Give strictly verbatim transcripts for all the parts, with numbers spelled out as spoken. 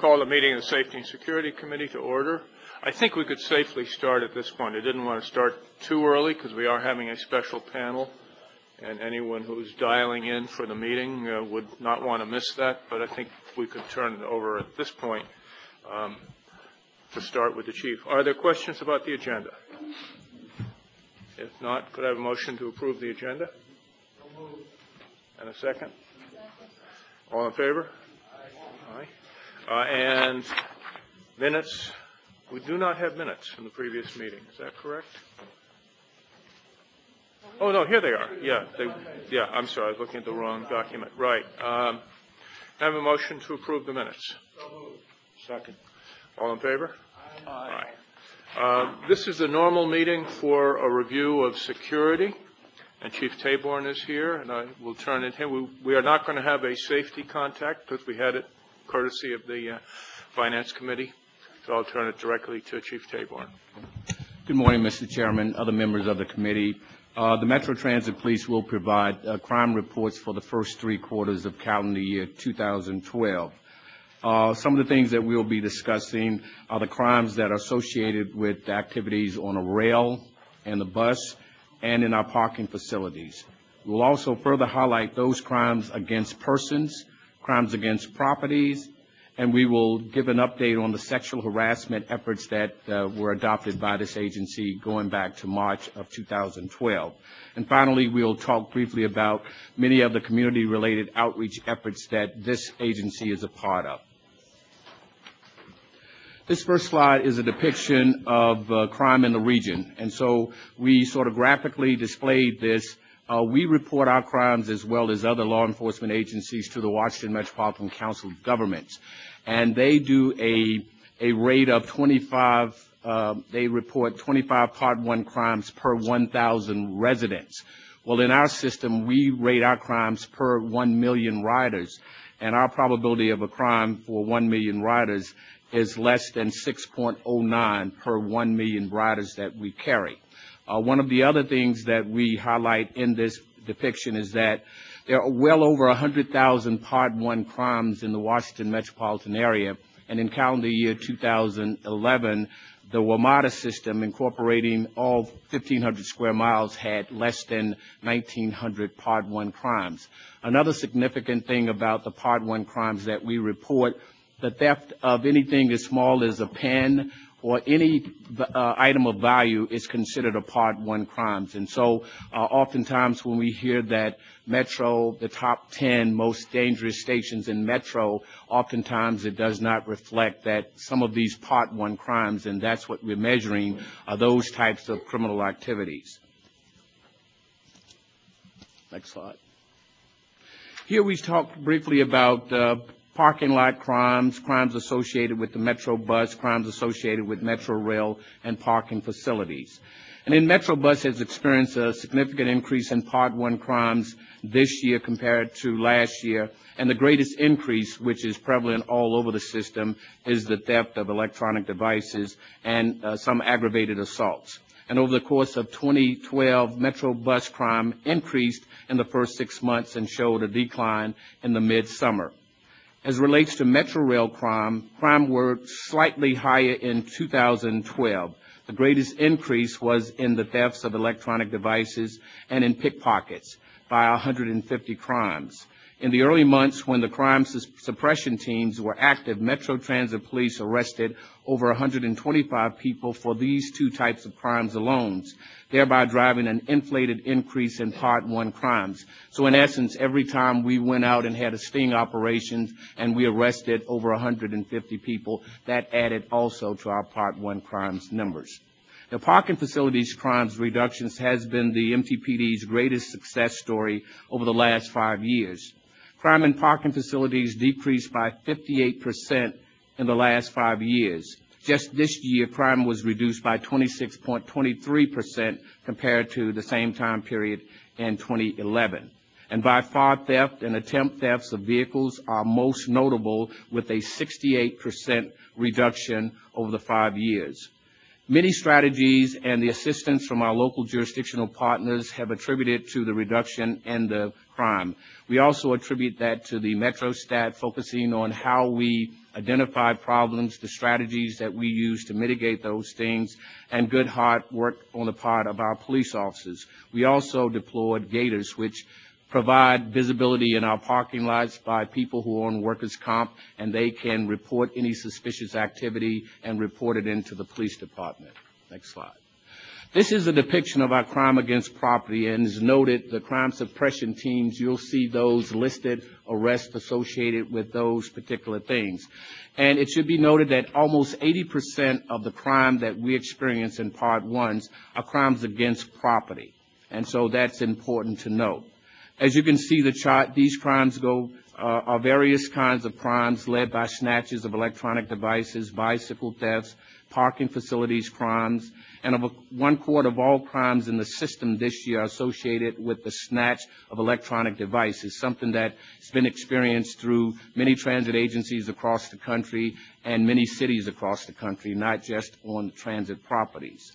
call the meeting of the Safety and Security Committee to order. I think we could safely start at this point. I didn't want to start too early because we are having a special panel, and anyone who's dialing in for the meeting uh, would not want to miss that, but I think we could turn it over at this point um, to start with the Chief. Are there questions about the agenda? If not, could I have a motion to approve the agenda? And a second? All in favor? Aye. Uh, and minutes. We do not have minutes from the previous meeting. Is that correct? Oh, no, here they are. Yeah, they, yeah, I'm sorry. I was looking at the wrong document. Right. Um, I have a motion to approve the minutes. Second. All in favor? Aye. Aye. Uh, this is the normal meeting for a review of security. And Chief Taborn is here, and I will turn it to him. We, we are not going to have a safety contact because we had it courtesy of the uh, Finance Committee. So I'll turn it directly to Chief Taborn. Good morning, Mister Chairman, other members of the committee. Uh, the Metro Transit Police will provide uh, crime reports for the first three quarters of calendar year two thousand twelve. Uh, some of the things that we'll be discussing are the crimes that are associated with activities on a rail and the bus, and in our parking facilities. We'll also further highlight those crimes against persons, crimes against properties, and we will give an update on the sexual harassment efforts that uh, were adopted by this agency going back to March of two thousand twelve. And finally, we'll talk briefly about many of the community-related outreach efforts that this agency is a part of. This first slide is a depiction of uh, crime in the region, and so we sort of graphically displayed this. Uh, we report our crimes as well as other law enforcement agencies to the Washington Metropolitan Council of Governments, and they do a a rate of twenty-five. Uh, they report twenty-five Part One crimes per one thousand residents. Well, in our system, we rate our crimes per one million riders, and our probability of a crime for one million riders is less than six point oh nine per one million riders that we carry. Uh, one of the other things that we highlight in this depiction is that there are well over one hundred thousand Part One crimes in the Washington metropolitan area, and in calendar year two thousand eleven, the WMATA system, incorporating all fifteen hundred square miles, had less than nineteen hundred Part One crimes. Another significant thing about the Part One crimes that we report, the theft of anything as small as a pen or any uh, item of value is considered a Part One crimes. And so uh, oftentimes when we hear that Metro, the top ten most dangerous stations in Metro, oftentimes it does not reflect that some of these Part One crimes, and that's what we're measuring, are those types of criminal activities. Next slide. Here we talked briefly about uh, parking lot crimes, crimes associated with the Metro bus, crimes associated with Metro rail, and parking facilities. And in Metro bus has experienced a significant increase in Part One crimes this year compared to last year. And the greatest increase, which is prevalent all over the system, is the theft of electronic devices and uh, some aggravated assaults. And over the course of twenty twelve, Metro bus crime increased in the first six months and showed a decline in the mid-summer. As relates to Metro rail crime, crime were slightly higher in two thousand twelve. The greatest increase was in the thefts of electronic devices and in pickpockets by one hundred fifty crimes. In the early months when the crime suppression teams were active, Metro Transit Police arrested over one hundred twenty-five people for these two types of crimes alone, thereby driving an inflated increase in Part One crimes. So in essence, every time we went out and had a sting operation and we arrested over one hundred fifty people, that added also to our Part One crimes numbers. The parking facilities crimes reductions has been the M T P D's greatest success story over the last five years. Crime in parking facilities decreased by fifty-eight percent in the last five years. Just this year, crime was reduced by twenty-six point two three percent compared to the same time period in twenty eleven. And by far, theft and attempt thefts of vehicles are most notable, with a sixty-eight percent reduction over the five years. Many strategies and the assistance from our local jurisdictional partners have attributed to the reduction in the crime. We also attribute that to the MetroStat focusing on how we identify problems, the strategies that we use to mitigate those things, and good hard work on the part of our police officers. We also deployed Gators, which provide visibility in our parking lots by people who are on workers' comp, and they can report any suspicious activity and report it into the police department. Next slide. This is a depiction of our crime against property, and as noted, the crime suppression teams, you'll see those listed, arrests associated with those particular things. And it should be noted that almost eighty percent of the crime that we experience in Part ones are crimes against property. And so that's important to note. As you can see the chart, these crimes go uh, are various kinds of crimes led by snatches of electronic devices, bicycle thefts, parking facilities crimes, and over one quarter of all crimes in the system this year are associated with the snatch of electronic devices, something that's been experienced through many transit agencies across the country and many cities across the country, not just on transit properties.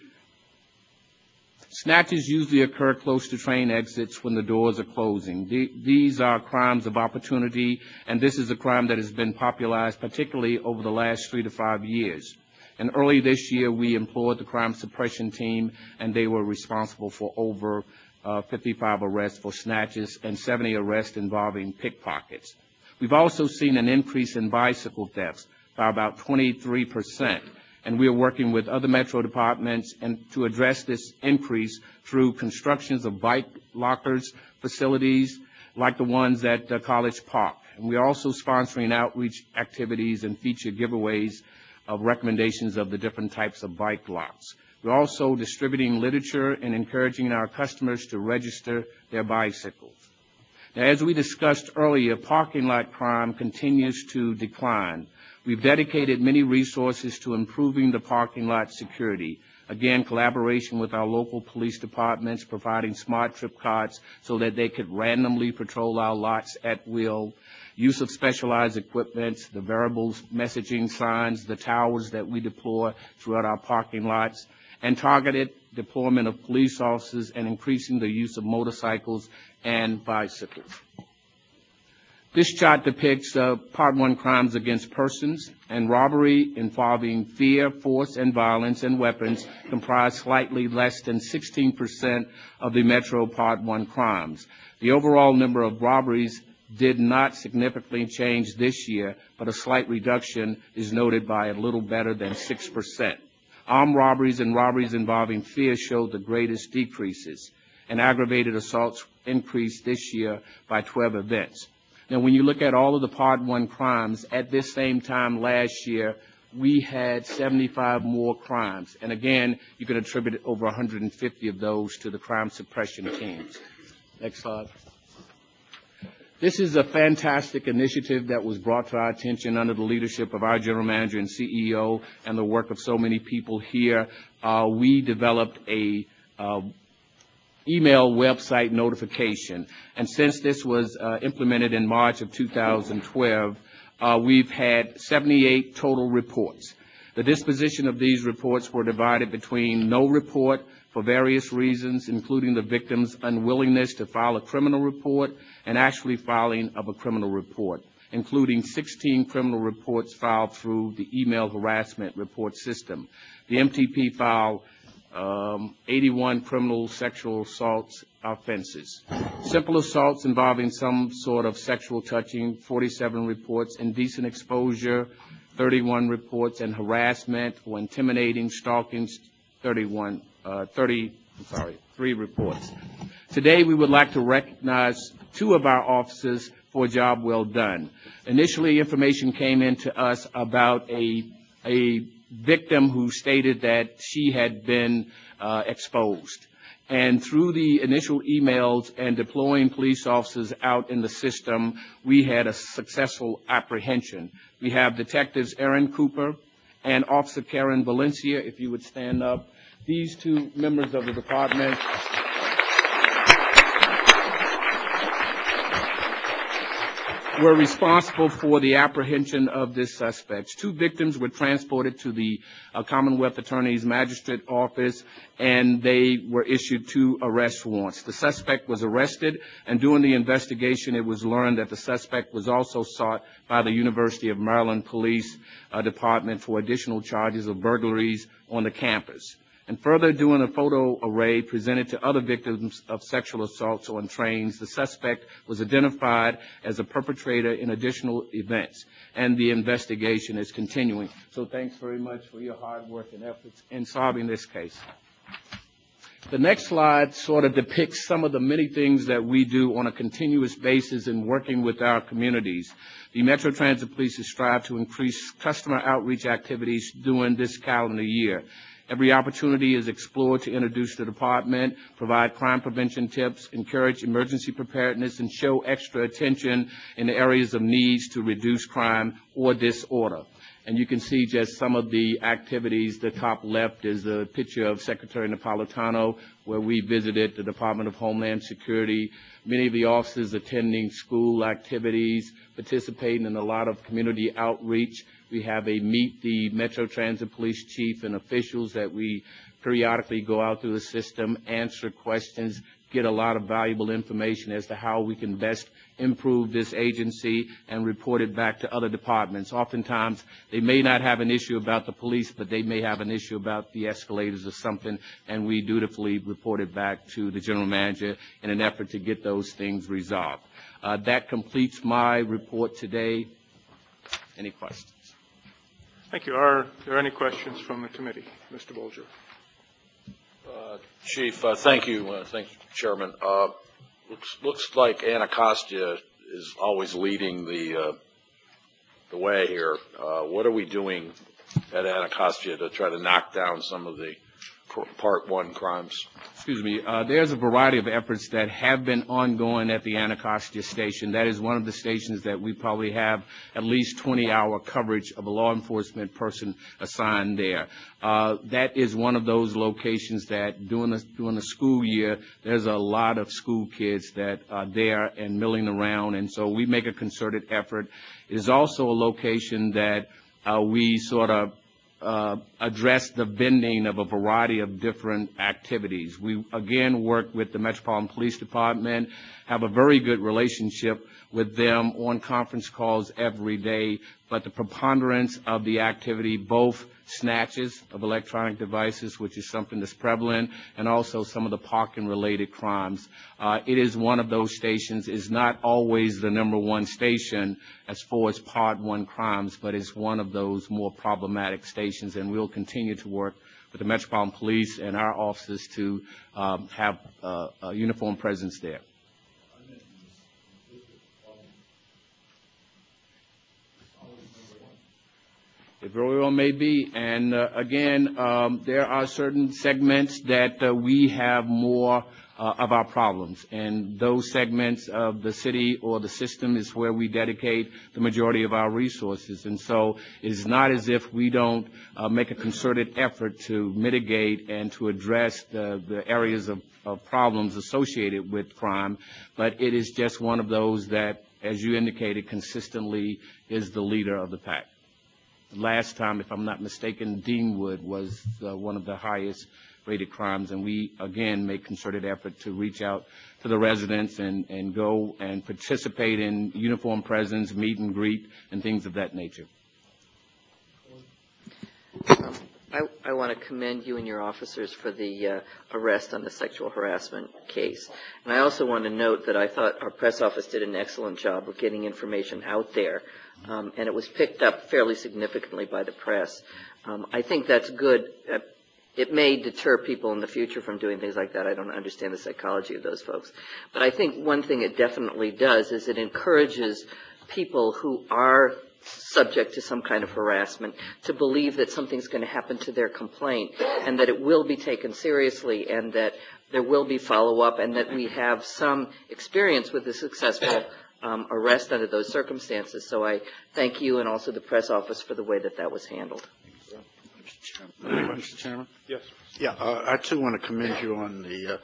Snatches usually occur close to train exits when the doors are closing. The, these are crimes of opportunity, and this is a crime that has been popularized particularly over the last three to five years. And early this year, we employed the crime suppression team, and they were responsible for over uh, fifty-five arrests for snatches and seventy arrests involving pickpockets. We've also seen an increase in bicycle thefts by about twenty-three percent. And we are working with other metro departments and to address this increase through constructions of bike lockers facilities like the ones at uh, College Park. And we are also sponsoring outreach activities and feature giveaways of recommendations of the different types of bike locks. We're also distributing literature and encouraging our customers to register their bicycles. Now, as we discussed earlier, parking lot crime continues to decline. We've dedicated many resources to improving the parking lot security. Again, collaboration with our local police departments, providing smart trip cards so that they could randomly patrol our lots at will, use of specialized equipment, the variable messaging signs, the towers that we deploy throughout our parking lots, and targeted deployment of police officers and increasing the use of motorcycles and bicycles. This chart depicts uh, Part one crimes against persons, and robbery involving fear, force, and violence and weapons comprise slightly less than sixteen percent of the Metro Part one crimes. The overall number of robberies did not significantly change this year, but a slight reduction is noted by a little better than six percent. Armed robberies and robberies involving fear showed the greatest decreases, and aggravated assaults increased this year by twelve events. Now, when you look at all of the Part one crimes, at this same time last year, we had seventy-five more crimes. And again, you can attribute over one hundred fifty of those to the crime suppression teams. Next slide. This is a fantastic initiative that was brought to our attention under the leadership of our general manager and C E O and the work of so many people here. Uh, we developed a uh, email website notification. And since this was uh, implemented in March of two thousand twelve, uh, we've had seventy-eight total reports. The disposition of these reports were divided between no report for various reasons, including the victim's unwillingness to file a criminal report and actually filing of a criminal report, including sixteen criminal reports filed through the email harassment report system. The M T P filed Um, eighty-one criminal sexual assaults offenses. Simple assaults involving some sort of sexual touching, forty-seven reports. Indecent exposure, thirty-one reports. And harassment or intimidating, stalking, thirty-one, uh, thirty, I'm sorry, three reports. Today, we would like to recognize two of our officers for a job well done. Initially, information came in to us about a, a victim who stated that she had been uh, exposed. And through the initial emails and deploying police officers out in the system, we had a successful apprehension. We have Detectives Aaron Cooper and Officer Karen Valencia, if you would stand up. These two members of the department were responsible for the apprehension of this suspect. Two victims were transported to the uh, Commonwealth Attorney's Magistrate Office, and they were issued two arrest warrants. The suspect was arrested, and during the investigation, it was learned that the suspect was also sought by the University of Maryland Police uh, Department for additional charges of burglaries on the campus. And further, during a photo array presented to other victims of sexual assaults on trains, the suspect was identified as a perpetrator in additional events, and the investigation is continuing. So thanks very much for your hard work and efforts in solving this case. The next slide sort of depicts some of the many things that we do on a continuous basis in working with our communities. The Metro Transit Police has strived to increase customer outreach activities during this calendar year. Every opportunity is explored to introduce the department, provide crime prevention tips, encourage emergency preparedness, and show extra attention in the areas of needs to reduce crime or disorder. And you can see just some of the activities. The top left is a picture of Secretary Napolitano, where we visited the Department of Homeland Security. Many of the officers attending school activities, participating in a lot of community outreach. We have a Meet the Metro Transit Police Chief and officials that we periodically go out through the system, answer questions, get a lot of valuable information as to how we can best improve this agency and report it back to other departments. Oftentimes, they may not have an issue about the police, but they may have an issue about the escalators or something, and we dutifully report it back to the general manager in an effort to get those things resolved. Uh, that completes my report today. Any questions? Thank you. Are there any questions from the committee? Mister Bolger. Uh, Chief, uh, thank you. Uh, thank you, Chairman. Uh, looks, looks like Anacostia is always leading the uh, the way here. Uh, what are we doing at Anacostia to try to knock down some of the Part One crimes? Excuse me. Uh, there's a variety of efforts that have been ongoing at the Anacostia station. That is one of the stations that we probably have at least twenty hour coverage of a law enforcement person assigned there. Uh, that is one of those locations that during the, during the school year, there's a lot of school kids that are there and milling around, and so we make a concerted effort. It is also a location that uh, we sort of Uh, address the vending of a variety of different activities. We, again, work with the Metropolitan Police Department, have a very good relationship with them on conference calls every day, but the preponderance of the activity, both snatches of electronic devices, which is something that's prevalent, and also some of the parking-related crimes. Uh, it is one of those stations. It's not always the number one station as far as Part One crimes, but it's one of those more problematic stations, and we'll continue to work with the Metropolitan Police and our officers to um, have uh, a uniform presence there. It very well may be. And uh, again, um, there are certain segments that uh, we have more uh, of our problems. And those segments of the city or the system is where we dedicate the majority of our resources. And so it's not as if we don't uh, make a concerted effort to mitigate and to address the, the areas of, of problems associated with crime, but it is just one of those that, as you indicated, consistently is the leader of the pack. Last time, if I'm not mistaken, Deanwood was uh, one of the highest rated crimes, and we, again, make concerted effort to reach out to the residents and, and go and participate in uniform presence, meet and greet, and things of that nature. Um, I, I want to commend you and your officers for the uh, arrest on the sexual harassment case. And I also want to note that I thought our press office did an excellent job of getting information out there, um, and it was picked up fairly significantly by the press. Um, I think that's good. Uh, it may deter people in the future from doing things like that. I don't understand the psychology of those folks. But I think one thing it definitely does is it encourages people who are subject to some kind of harassment to believe that something's going to happen to their complaint and that it will be taken seriously and that there will be follow-up and that we have some experience with a successful um, arrest under those circumstances. So I thank you and also the press office for the way that that was handled. Mister Chairman. Mister Chairman? Yes. Yeah, uh, I too want to commend you on the uh,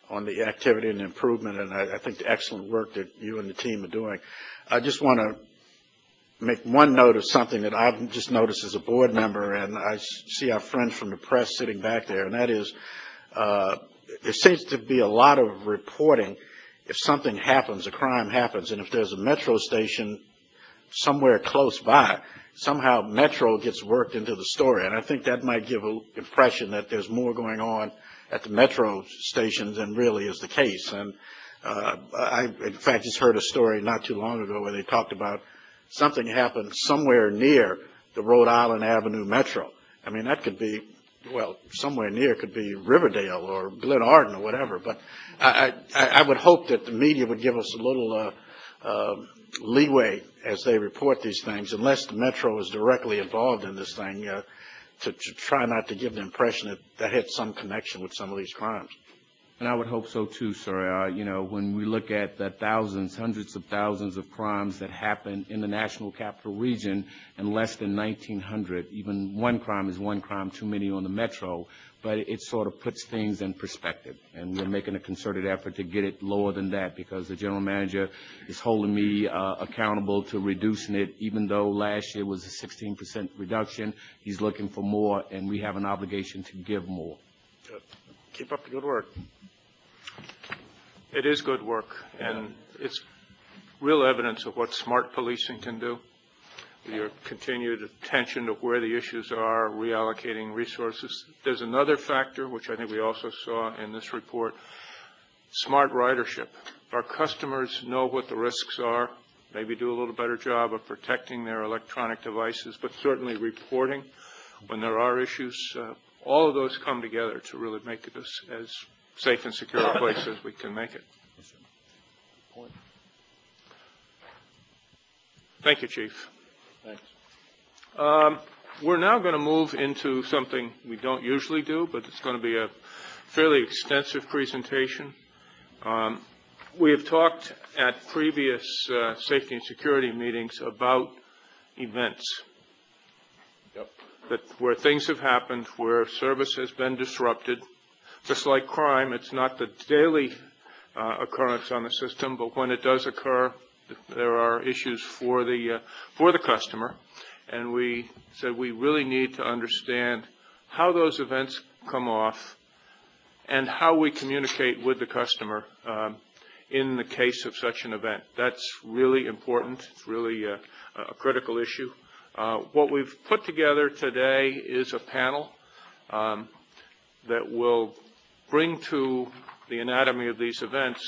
on the activity and improvement, and I, I think the excellent work that you and the team are doing. I just want to make one note of something that I've just noticed as a board member, and I see our friends from the press sitting back there, and that is uh, there seems to be a lot of reporting if something happens, a crime happens, and if there's a metro station somewhere close by, somehow Metro gets worked into the story. And I think that might give an impression that there's more going on at the Metro stations than really is the case. And uh, I, in fact, just heard a story not too long ago where they talked about something happened somewhere near the Rhode Island Avenue Metro. I mean, that could be, well, somewhere near could be Riverdale or Glen Arden or whatever. But I, I, I would hope that the media would give us a little uh, uh, leeway as they report these things, unless the Metro is directly involved in this thing, uh, to, to try not to give the impression that that had some connection with some of these crimes. And I would hope so too, sir. Uh, you know, when we look at the thousands, hundreds of thousands of crimes that happen in the National Capital Region and less than nineteen hundred, even one crime is one crime too many on the Metro, but it sort of puts things in perspective. And we're making a concerted effort to get it lower than that, because the general manager is holding me uh, accountable to reducing it. Even though last year was a sixteen percent reduction, he's looking for more, and we have an obligation to give more. Good. Keep up the good work. It is good work, and it's real evidence of what smart policing can do. Your continued attention to where the issues are, reallocating resources. There's another factor, which I think we also saw in this report, smart ridership. Our customers know what the risks are, maybe do a little better job of protecting their electronic devices, but certainly reporting when there are issues. Uh, all of those come together to really make this as safe and secure a place as we can make it. Thank you, Chief. Thanks. Um, we're now going to move into something we don't usually do, but it's going to be a fairly extensive presentation. Um, we have talked at previous uh, safety and security meetings about events. Yep. That where things have happened, where service has been disrupted. Just like crime, it's not the daily uh, occurrence on the system, but when it does occur, there are issues for the uh, for the customer. And we said we really need to understand how those events come off and how we communicate with the customer um, in the case of such an event. That's really important. It's really a, a critical issue. Uh, what we've put together today is a panel um, that will bring to the anatomy of these events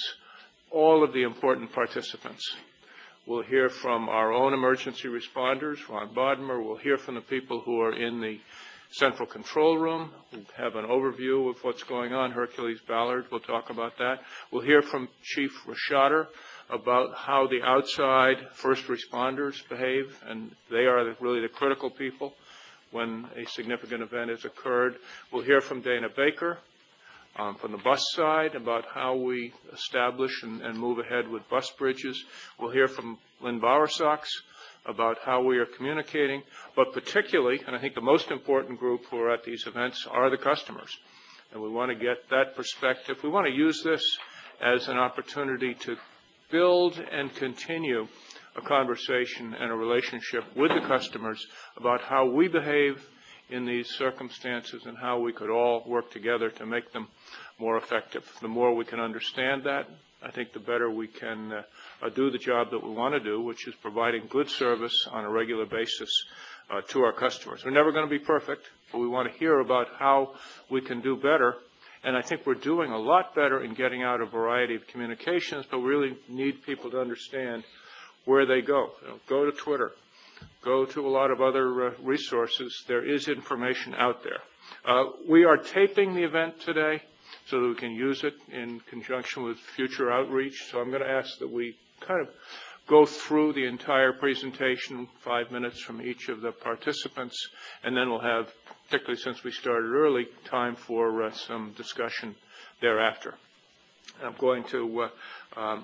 all of the important participants. We'll hear from our own emergency responders, Ron Bodmer. We'll hear from the people who are in the central control room. We'll have an overview of what's going on. Hercules Ballard will talk about that. We'll hear from Chief Rashader about how the outside first responders behave, and they are really the critical people when a significant event has occurred. We'll hear from Dana Baker um, from the bus side about how we establish and, and move ahead with bus bridges. We'll hear from Lynn Bowersox about how we are communicating, but particularly, and I think the most important group who are at these events are the customers. And we want to get that perspective. We want to use this as an opportunity to build and continue a conversation and a relationship with the customers about how we behave in these circumstances and how we could all work together to make them more effective. The more we can understand that, I think the better we can uh, uh, do the job that we want to do, which is providing good service on a regular basis uh, to our customers. We're never going to be perfect, but we want to hear about how we can do better. And I think we're doing a lot better in getting out a variety of communications, but we really need people to understand where they go. You know, go to Twitter. Go to a lot of other uh, resources. There is information out there. Uh, we are taping the event today so that we can use it in conjunction with future outreach. So I'm going to ask that we kind of go through the entire presentation, five minutes from each of the participants, and then we'll have, particularly since we started early, time for uh, some discussion thereafter. I'm going to uh, um,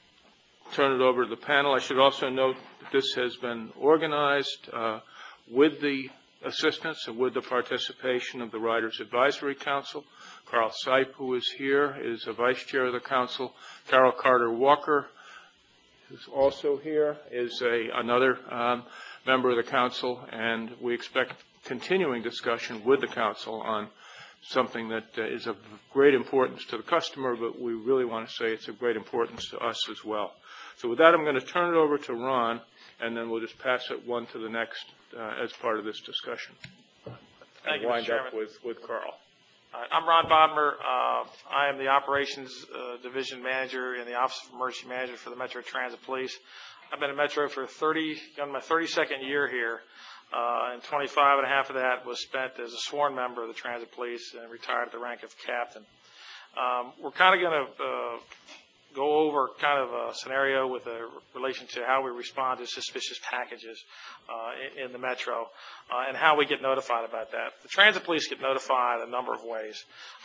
turn it over to the panel. I should also note that this has been organized uh, with the assistance and with the participation of the Riders Advisory Council. Carl Sipe, who is here, is a vice chair of the council. Carol Carter Walker, who's also here, is a, another um, member of the council, and we expect continuing discussion with the council on something that uh, is of great importance to the customer, but we really want to say it's of great importance to us as well. So with that, I'm going to turn it over to Ron, and then we'll just pass it one to the next uh, as part of this discussion. Thank you, wind Mister Chairman. up with, with Carl. Uh, I'm Ron Bodmer. Uh, I am the Operations uh, Division Manager in the Office of Emergency Manager for the Metro Transit Police. I've been in Metro for thirty, on my thirty-second year here, uh, and twenty-five and a half of that was spent as a sworn member of the Transit Police and retired at the rank of captain. Um, we're kind of going to uh, go over kind of a scenario with a relation to how we respond to suspicious packages uh, in, in the Metro uh, and how we get notified about that. The Transit Police get notified a number of ways.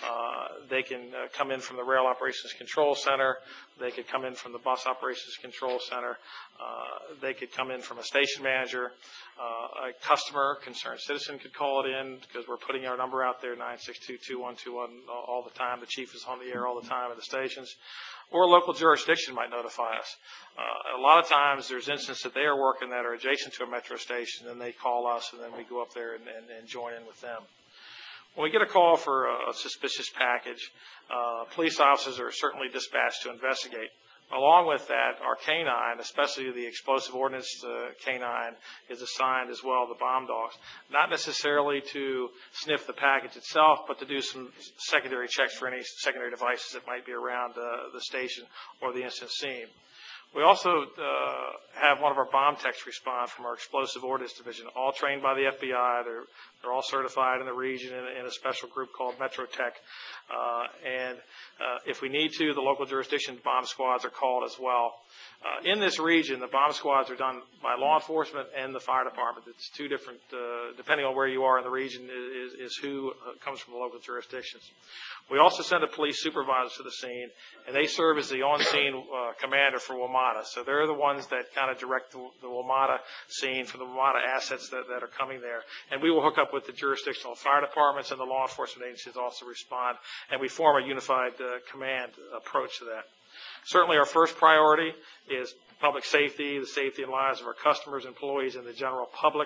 Uh, they can uh, come in from the Rail Operations Control Center. They could come in from the Bus Operations Control Center. Uh, they could come in from a station manager. Uh, a customer, concerned citizen could call it in because we're putting our number out there, nine six two, two one two one, all the time. The chief is on the air all the time at the stations. Or a local jurisdiction might notify us. Uh, a lot of times there's instances that they are working that are adjacent to a metro station, and they call us, and then we go up there and, and, and join in with them. When we get a call for a, a suspicious package, uh, police officers are certainly dispatched to investigate. Along with that, our canine, especially the explosive ordnance uh, canine, is assigned as well, the bomb dogs, not necessarily to sniff the package itself, but to do some secondary checks for any secondary devices that might be around uh, the station or the incident scene. We also uh, have one of our bomb techs respond from our explosive ordnance division, all trained by the F B I. They're, they're all certified in the region in, in a special group called Metro Tech. Uh, and uh, if we need to, the local jurisdiction bomb squads are called as well. Uh, in this region, the bomb squads are done by law enforcement and the fire department. It's two different, uh, depending on where you are in the region, is, is who uh, comes from the local jurisdictions. We also send a police supervisor to the scene, and they serve as the on-scene uh, commander for WMATA. So they're the ones that kind of direct the, the WMATA scene for the WMATA assets that, that are coming there. And we will hook up with the jurisdictional fire departments, and the law enforcement agencies also respond, and we form a unified uh, command approach to that. Certainly our first priority is public safety, the safety and lives of our customers, employees, and the general public.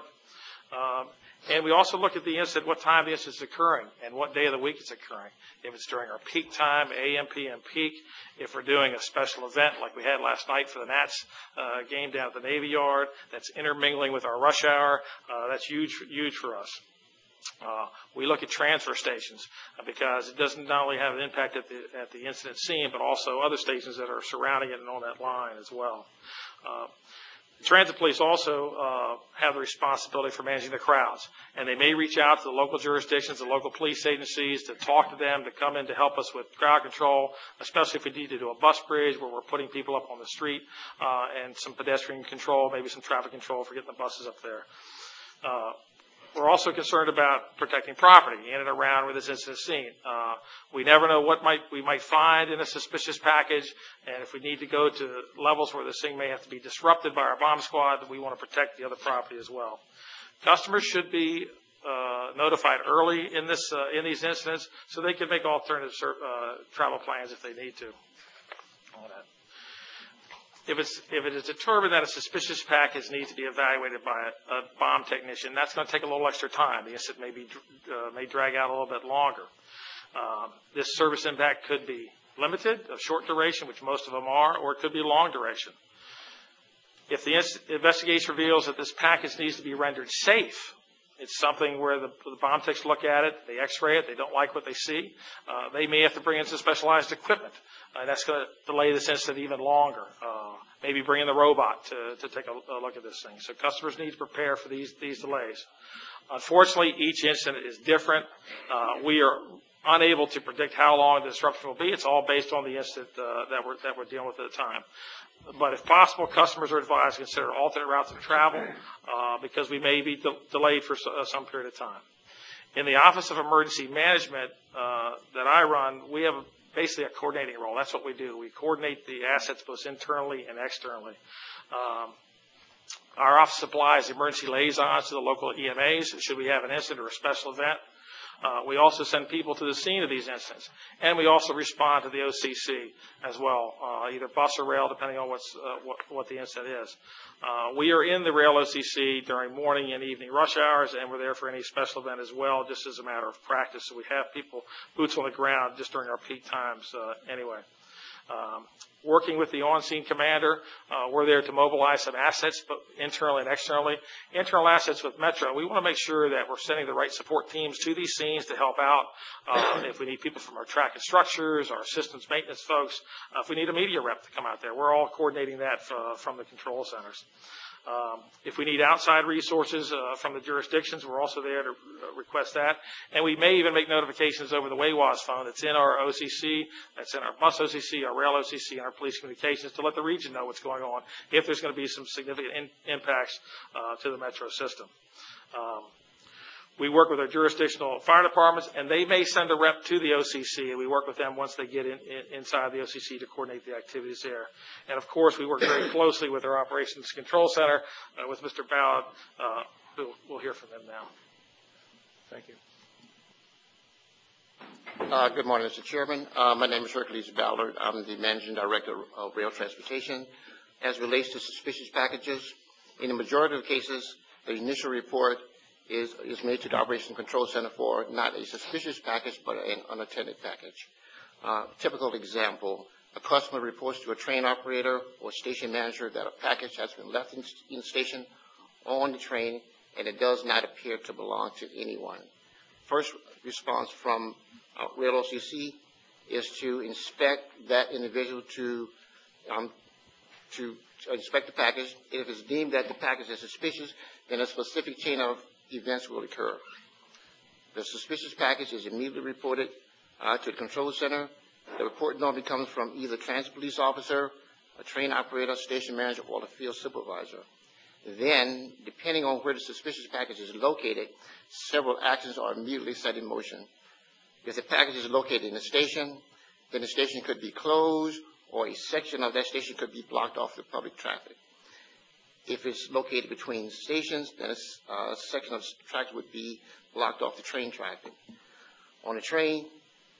Um, and we also look at the incident, what time the incident is occurring, and what day of the week it's occurring. If it's during our peak time, A M, P M peak, if we're doing a special event like we had last night for the Nats uh, game down at the Navy Yard, that's intermingling with our rush hour, uh, that's huge, huge for us. Uh, we look at transfer stations uh, because it doesn't not only have an impact at the, at the incident scene, but also other stations that are surrounding it and on that line as well. Uh, Transit police also uh, have the responsibility for managing the crowds, and they may reach out to the local jurisdictions, the local police agencies to talk to them, to come in to help us with crowd control, especially if we need to do a bus bridge where we're putting people up on the street uh, and some pedestrian control, maybe some traffic control for getting the buses up there. Uh, We're also concerned about protecting property in and around where this incident is seen. Uh, we never know what might we might find in a suspicious package, and if we need to go to levels where this thing may have to be disrupted by our bomb squad, then we want to protect the other property as well. Customers should be uh, notified early in this uh, in these incidents so they can make alternative uh, travel plans if they need to. All that. If, it's, if it is determined that a suspicious package needs to be evaluated by a, a bomb technician, that's going to take a little extra time. The incident may, be, uh, may drag out a little bit longer. Um, this service impact could be limited, of short duration, which most of them are, or it could be long duration. If the investigation reveals that this package needs to be rendered safe, it's something where the, the bomb techs look at it, they x-ray it, they don't like what they see. Uh, they may have to bring in some specialized equipment. Uh, that's going to delay this incident even longer. Uh, maybe bring in the robot to, to take a, a look at this thing. So customers need to prepare for these, these delays. Unfortunately, each incident is different. Uh, we are unable to predict how long the disruption will be. It's all based on the incident uh, that we're that we're dealing with at the time. But if possible, customers are advised to consider alternate routes of travel uh, because we may be de- delayed for so, uh, some period of time. In the Office of Emergency Management uh, that I run, we have basically a coordinating role. That's what we do. We coordinate the assets both internally and externally. Um, Our office supplies emergency liaisons to the local E M As should we have an incident or a special event. Uh, we also send people to the scene of these incidents, and we also respond to the O C C as well, uh, either bus or rail, depending on what's, uh, what, what the incident is. Uh, we are in the rail O C C during morning and evening rush hours, and we're there for any special event as well, just as a matter of practice. So we have people, boots on the ground, just during our peak times uh, anyway. Um, working with the on-scene commander, uh, we're there to mobilize some assets, both internally and externally. Internal assets with Metro, we want to make sure that we're sending the right support teams to these scenes to help out. Uh, if we need people from our track and structures, our systems maintenance folks, uh, if we need a media rep to come out there, we're all coordinating that uh, from the control centers. Um, if we need outside resources uh, from the jurisdictions, we're also there to uh, request that. And we may even make notifications over the W A W A S phone that's in our O C C, that's in our bus O C C, our rail O C C, and our police communications to let the region know what's going on if there's going to be some significant in, impacts uh, to the Metro system. Um, We work with our jurisdictional fire departments, and they may send a rep to the O C C, and we work with them once they get in, in, inside the O C C to coordinate the activities there. And, of course, we work very closely with our Operations Control Center, uh, with Mister Ballard, uh, who we'll hear from them now. Thank you. Uh, good morning, Mister Chairman. Uh, my name is Hercules Ballard. I'm the Managing Director of Rail Transportation. As relates to suspicious packages, in the majority of cases, the initial report is, is made to the Operations Control Center for not a suspicious package, but an unattended package. Uh, typical example, a customer reports to a train operator or station manager that a package has been left in, in the station or on the train, and it does not appear to belong to anyone. First response from uh, Rail O C C is to inspect that individual to, um, to inspect the package. If it's deemed that the package is suspicious, then a specific chain of events will occur. The suspicious package is immediately reported uh, to the control center. The report normally comes from either transit police officer, a train operator, station manager, or the field supervisor. Then, depending on where the suspicious package is located, several actions are immediately set in motion. If the package is located in the station, then the station could be closed, or a section of that station could be blocked off to public traffic. If it's located between stations, then a uh, section of tracks would be blocked off the train traffic. On the train,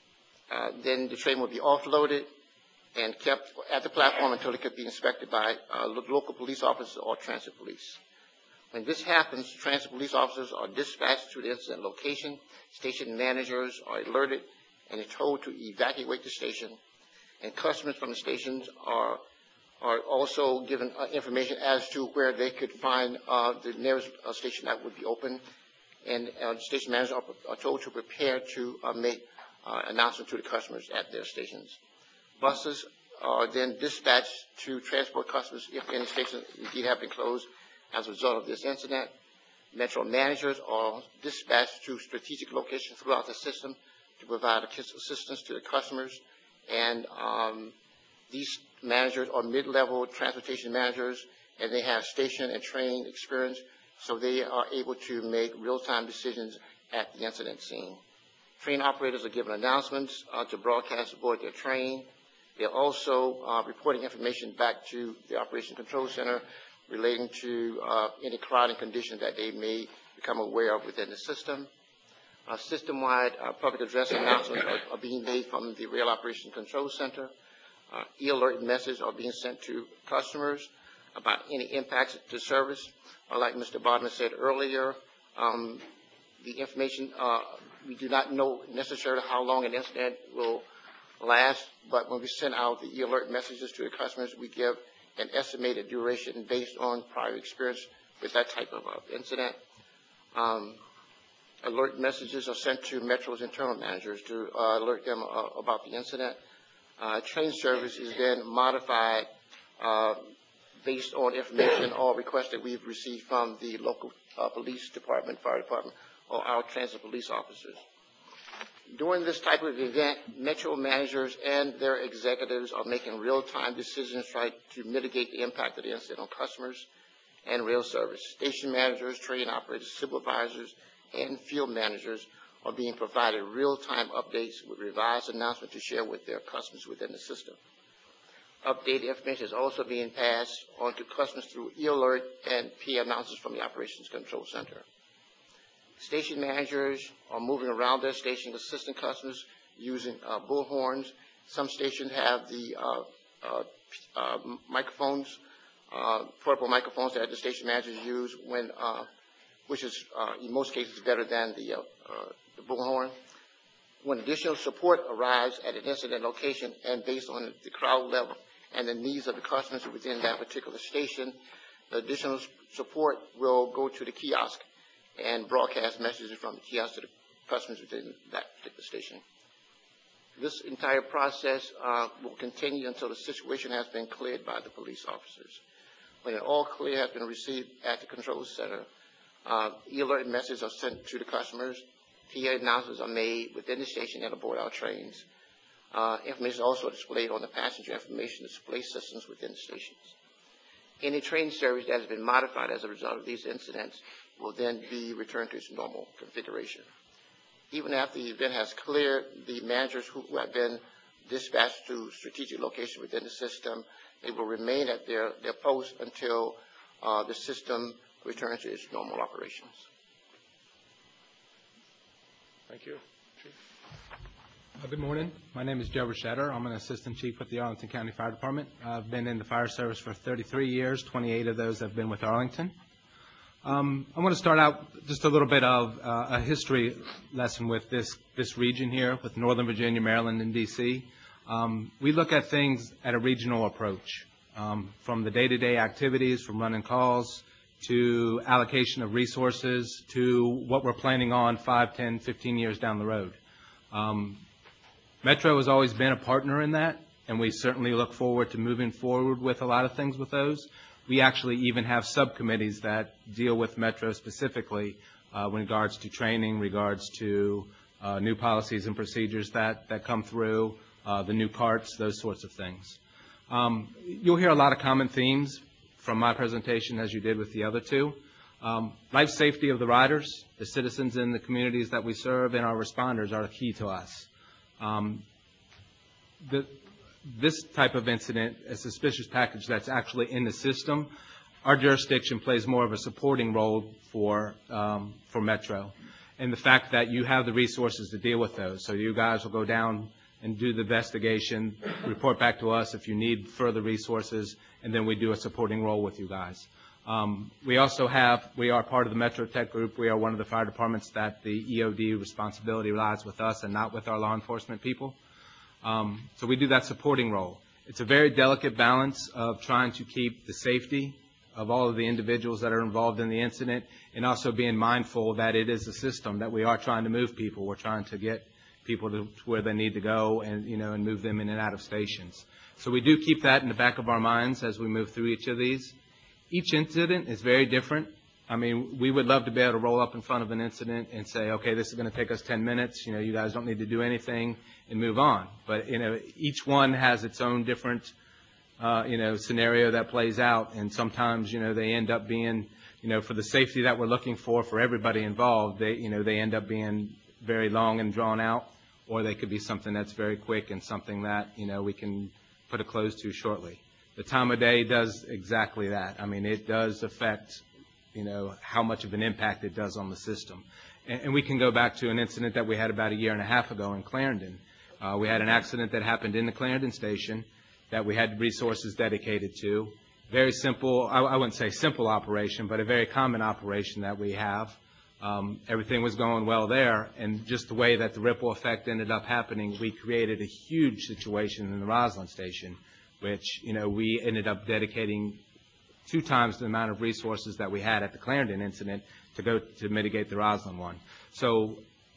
uh, then the train would be offloaded and kept at the platform until it could be inspected by uh, local police officers or transit police. When this happens, transit police officers are dispatched to the incident location, station managers are alerted and are told to evacuate the station, and customers from the stations are are also given uh, information as to where they could find uh, the nearest uh, station that would be open, and uh, station managers are, are told to prepare to uh, make uh, announcements to the customers at their stations. Buses are then dispatched to transport customers if any stations indeed have been closed as a result of this incident. Metro managers are dispatched to strategic locations throughout the system to provide assistance to the customers, and um, these managers are mid-level transportation managers, and they have station and train experience, so they are able to make real-time decisions at the incident scene. Train operators are given announcements uh, to broadcast aboard their train. They're also uh, reporting information back to the Operation Control Center relating to uh, any crowding conditions that they may become aware of within the system. Uh, system-wide uh, public address announcements are, are being made from the Rail Operation Control Center. Uh, e-alert messages are being sent to customers about any impacts to service. Uh, like Mister Bodman said earlier, um, the information, uh, we do not know necessarily how long an incident will last, but when we send out the e-alert messages to the customers, we give an estimated duration based on prior experience with that type of uh, incident. Um, alert messages are sent to Metro's internal managers to uh, alert them uh, about the incident. Uh, train service is then modified uh, based on information or requests that we've received from the local uh, police department, fire department, or our transit police officers. During this type of event, Metro managers and their executives are making real-time decisions trying to mitigate the impact of the incident on customers and rail service. Station managers, train operators, supervisors, and field managers are being provided real-time updates with revised announcements to share with their customers within the system. updated information is also being passed on to customers through e-alert and P announcements from the Operations Control Center. Station managers are moving around their station assisting customers using uh, bullhorns. Some stations have the uh, uh, uh, microphones, uh, portable microphones that the station managers use when, uh, which is uh, in most cases better than the, uh, uh, the bullhorn. When additional support arrives at an incident location and based on the crowd level and the needs of the customers within that particular station, the additional support will go to the kiosk and broadcast messages from the kiosk to the customers within that particular station. This entire process uh, will continue until the situation has been cleared by the police officers. When an all clear has been received at the control center, uh, e-alert messages are sent to the customers. P A announcements are made within the station and aboard our trains. Uh, information is also displayed on the passenger information display systems within the stations. Any train service that has been modified as a result of these incidents will then be returned to its normal configuration. Even after the event has cleared, the managers who have been dispatched to strategic locations within the system, they will remain at their, their post until uh, the system returns to its normal operations. Thank you. Chief. Uh, good morning. My name is Joe Rochetter. I'm an assistant chief with the Arlington County Fire Department. I've been in the fire service for thirty-three years. twenty-eight of those have been with Arlington. Um, I want to start out just a little bit of uh, a history lesson with this, this region here, with Northern Virginia, Maryland, and D C. Um, we look at things at a regional approach, um, from the day-to-day activities, from running calls, to allocation of resources, to what we're planning on five, ten, fifteen years down the road. Um, Metro has always been a partner in that, and we certainly look forward to moving forward with a lot of things with those. We actually even have subcommittees that deal with Metro specifically uh, in regards to training, regards to uh, new policies and procedures that, that come through, uh, the new carts, those sorts of things. Um, you'll hear a lot of common themes from my presentation as you did with the other two. Um, life safety of the riders, the citizens in the communities that we serve, and our responders are key to us. Um, the, this type of incident, a suspicious package that's actually in the system, our jurisdiction plays more of a supporting role for, um, for Metro. And the fact that you have the resources to deal with those. So you guys will go down and do the investigation, report back to us if you need further resources, and then we do a supporting role with you guys. Um, we also have, we are part of the Metro Tech Group. We are one of the fire departments that the E O D responsibility lies with us and not with our law enforcement people. Um, so we do that supporting role. It's a very delicate balance of trying to keep the safety of all of the individuals that are involved in the incident and also being mindful that it is a system, that we are trying to move people. We're trying to get people to where they need to go and, you know, and move them in and out of stations. So we do keep that in the back of our minds as we move through each of these. Each incident is very different. I mean, we would love to be able to roll up in front of an incident and say, okay, this is going to take us ten minutes. You know, you guys don't need to do anything and move on. But, you know, each one has its own different, uh, you know, scenario that plays out. And sometimes, you know, they end up being, you know, for the safety that we're looking for for everybody involved, they, you know, they end up being very long and drawn out, or they could be something that's very quick and something that, you know, we can put a close to shortly. The time of day does exactly that. I mean, it does affect, you know, how much of an impact it does on the system. And, and we can go back to an incident that we had about a year and a half ago in Clarendon. Uh, we had an accident that happened in the Clarendon station that we had resources dedicated to. Very simple, I, I wouldn't say simple operation, but a very common operation that we have. Um, everything was going well there, and just the way that the ripple effect ended up happening, we created a huge situation in the Roslyn station, which, you know, we ended up dedicating two times the amount of resources that we had at the Clarendon incident to go to mitigate the Roslyn one. So,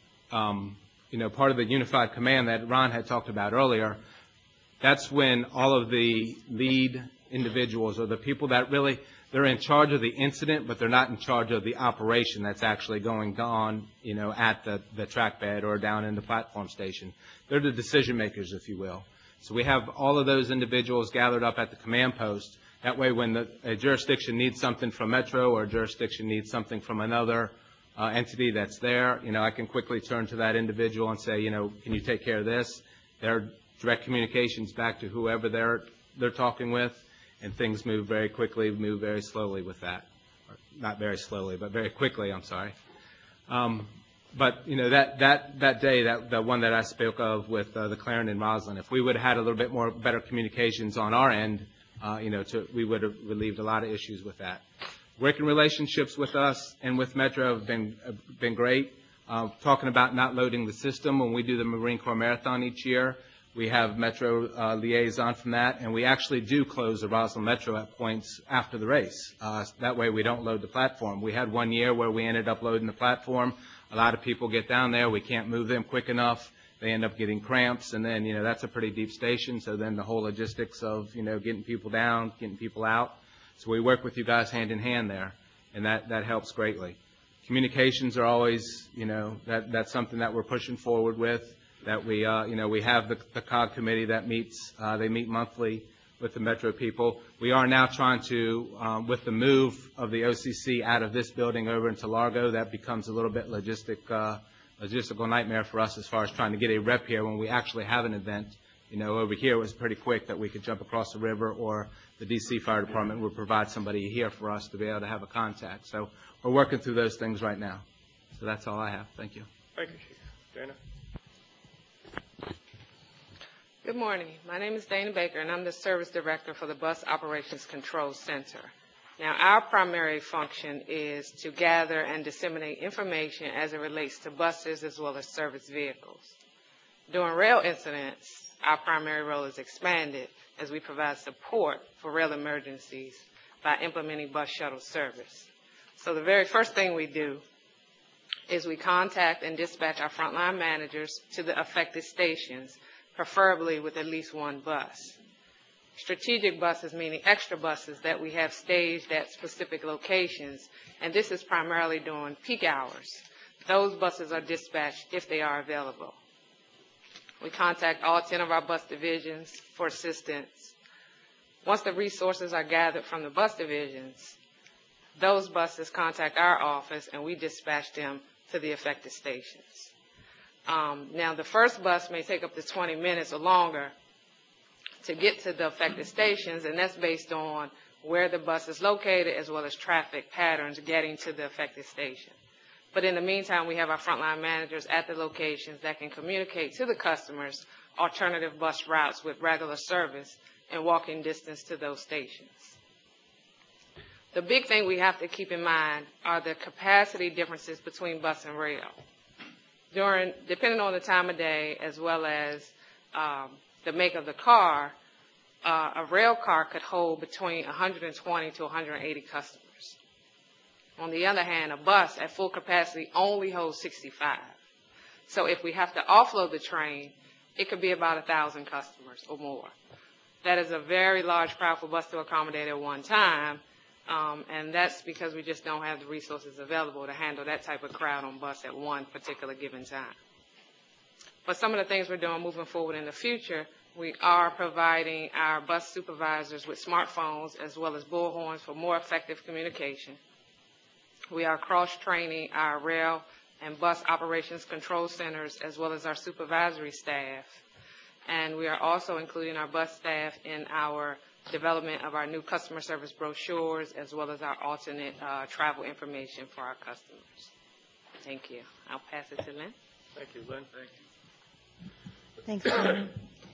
um, you know, part of the unified command that Ron had talked about earlier, that's when all of the lead individuals or the people that really, they're in charge of the incident, but they're not in charge of the operation that's actually going on, you know, at the, the track bed or down in the platform station. They're the decision makers, if you will. So we have all of those individuals gathered up at the command post. That way, when the, a jurisdiction needs something from Metro or a jurisdiction needs something from another uh, entity that's there, you know, I can quickly turn to that individual and say, you know, can you take care of this? Their direct communications back to whoever their they're talking with, and things move very quickly, move very slowly with that. Or not very slowly, but very quickly, I'm sorry. Um, but, you know, that, that, that day, that, the one that I spoke of with uh, the Clarendon and Roslyn, if we would have had a little bit more better communications on our end, uh, you know, to, we would have relieved a lot of issues with that. Working relationships with us and with Metro have been, have been great. Uh, talking about not loading the system when we do the Marine Corps Marathon each year, we have Metro uh, liaison from that, and we actually do close the Roslyn Metro at points after the race. Uh, that way we don't load the platform. We had one year where we ended up loading the platform. A lot of people get down there. We can't move them quick enough. They end up getting cramps, and then, you know, that's a pretty deep station, so then the whole logistics of, you know, getting people down, getting people out. So we work with you guys hand in hand there, and that, that helps greatly. Communications are always, you know, that, that's something that we're pushing forward with, that we, uh, you know, we have the, the C O G committee that meets, uh, they meet monthly with the Metro people. We are now trying to, um, with the move of the O C C out of this building over into Largo, that becomes a little bit logistic, uh, logistical nightmare for us as far as trying to get a rep here when we actually have an event. You know, over here it was pretty quick that we could jump across the river, or the D C Fire Department would provide somebody here for us to be able to have a contact. So we're working through those things right now. So that's all I have. Thank you. Thank you, Chief. Dana? Good morning. My name is Dana Baker, and I'm the Service Director for the Bus Operations Control Center. Now, our primary function is to gather and disseminate information as it relates to buses as well as service vehicles. During rail incidents, our primary role is expanded as we provide support for rail emergencies by implementing bus shuttle service. So the very first thing we do is we contact and dispatch our frontline managers to the affected stations, preferably with at least one bus. Strategic buses, meaning extra buses that we have staged at specific locations, and this is primarily during peak hours. Those buses are dispatched if they are available. We contact all ten of our bus divisions for assistance. Once the resources are gathered from the bus divisions, those buses contact our office and we dispatch them to the affected stations. Um, now, the first bus may take up to twenty minutes or longer to get to the affected stations, and that's based on where the bus is located as well as traffic patterns getting to the affected station. But in the meantime, we have our frontline managers at the locations that can communicate to the customers alternative bus routes with regular service and walking distance to those stations. The big thing we have to keep in mind are the capacity differences between bus and rail. During, depending on the time of day as well as um, the make of the car, uh, a rail car could hold between one hundred twenty to one hundred eighty customers. On the other hand, a bus at full capacity only holds sixty-five. So if we have to offload the train, it could be about one thousand customers or more. That is a very large crowd for bus to accommodate at one time, um, and that's because we just don't have the resources available to handle that type of crowd on bus at one particular given time. But some of the things we're doing moving forward in the future, we are providing our bus supervisors with smartphones as well as bullhorns for more effective communication. We are cross-training our rail and bus operations control centers as well as our supervisory staff. And we are also including our bus staff in our development of our new customer service brochures as well as our alternate uh, travel information for our customers. Thank you. I'll pass it to Lynn. Thank you, Lynn. Thank you. Thanks, Lynn.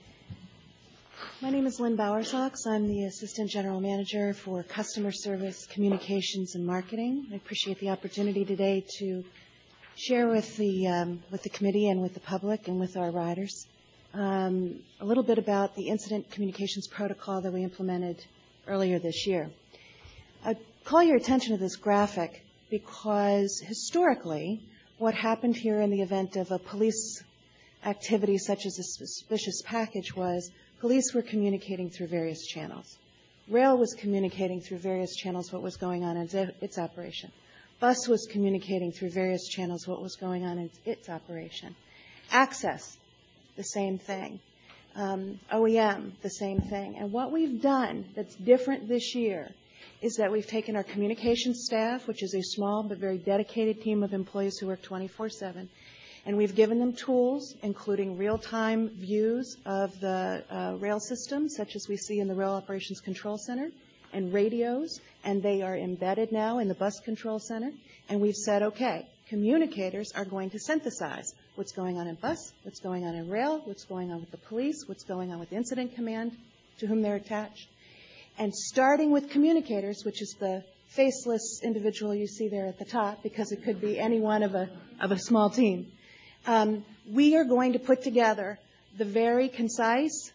My name is Lynn Bowersox. I'm the Assistant General Manager for Customer Service, Communications, and Marketing. I appreciate the opportunity today to share with the, um, with the committee and with the public and with our riders um, a little bit about the incident communications protocol that we implemented earlier this year. I call your attention to this graphic because historically what happened here in the event of a police activity such as a suspicious package was police were communicating through various channels. Rail was communicating through various channels what was going on in its operation. Bus was communicating through various channels what was going on in its operation. Access, the same thing. Um, O E M, the same thing. And what we've done that's different this year is that we've taken our communications staff, which is a small but very dedicated team of employees who work twenty-four seven, And we've given them tools, including real-time views of the uh, rail system, such as we see in the Rail Operations Control Center, and radios, and they are embedded now in the Bus Control Center. And we've said, okay, communicators are going to synthesize what's going on in bus, what's going on in rail, what's going on with the police, what's going on with incident command, to whom they're attached. And starting with communicators, which is the faceless individual you see there at the top, because it could be any one of a, of a small team, um, we are going to put together the very concise,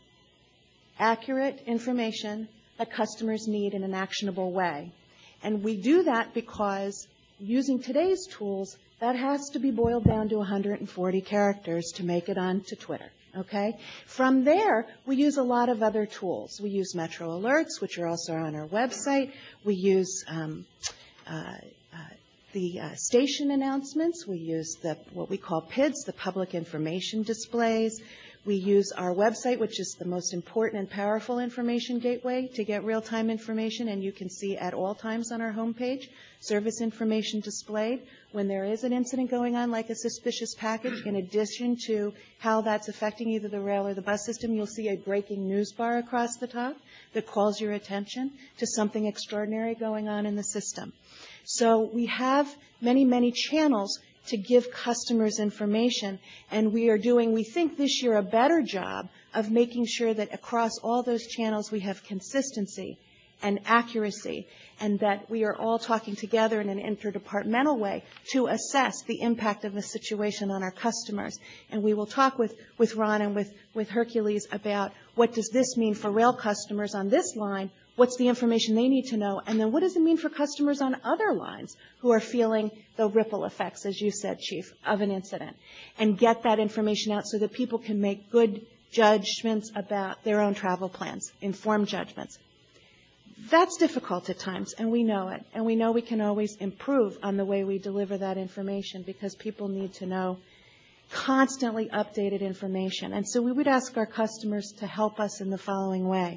accurate information that customers need in an actionable way. And we do that because using today's tools, that has to be boiled down to one hundred forty characters to make it onto Twitter. Okay? From there, we use a lot of other tools. We use Metro Alerts, which are also on our website. We use um, uh, uh, the uh, station announcements. We use the what we call P I Ds, the public information displays. We use our website, which is the most important and powerful information gateway to get real-time information, and you can see at all times on our homepage service information displayed. When there is an incident going on, like a suspicious package, in addition to how that's affecting either the rail or the bus system, you'll see a breaking news bar across the top that calls your attention to something extraordinary going on in the system. So we have many, many channels to give customers information, and we are doing, we think this year, a better job of making sure that across all those channels we have consistency and accuracy, and that we are all talking together in an interdepartmental way to assess the impact of the situation on our customers. And we will talk with, with Ron and with, with Hercules about what does this mean for rail customers on this line, what's the information they need to know, and then what does it mean for customers on other lines who are feeling the ripple effects, as you said, Chief, of an incident, and get that information out so that people can make good judgments about their own travel plans, informed judgments. That's difficult at times, and we know it, and we know we can always improve on the way we deliver that information because people need to know constantly updated information. And so we would ask our customers to help us in the following way.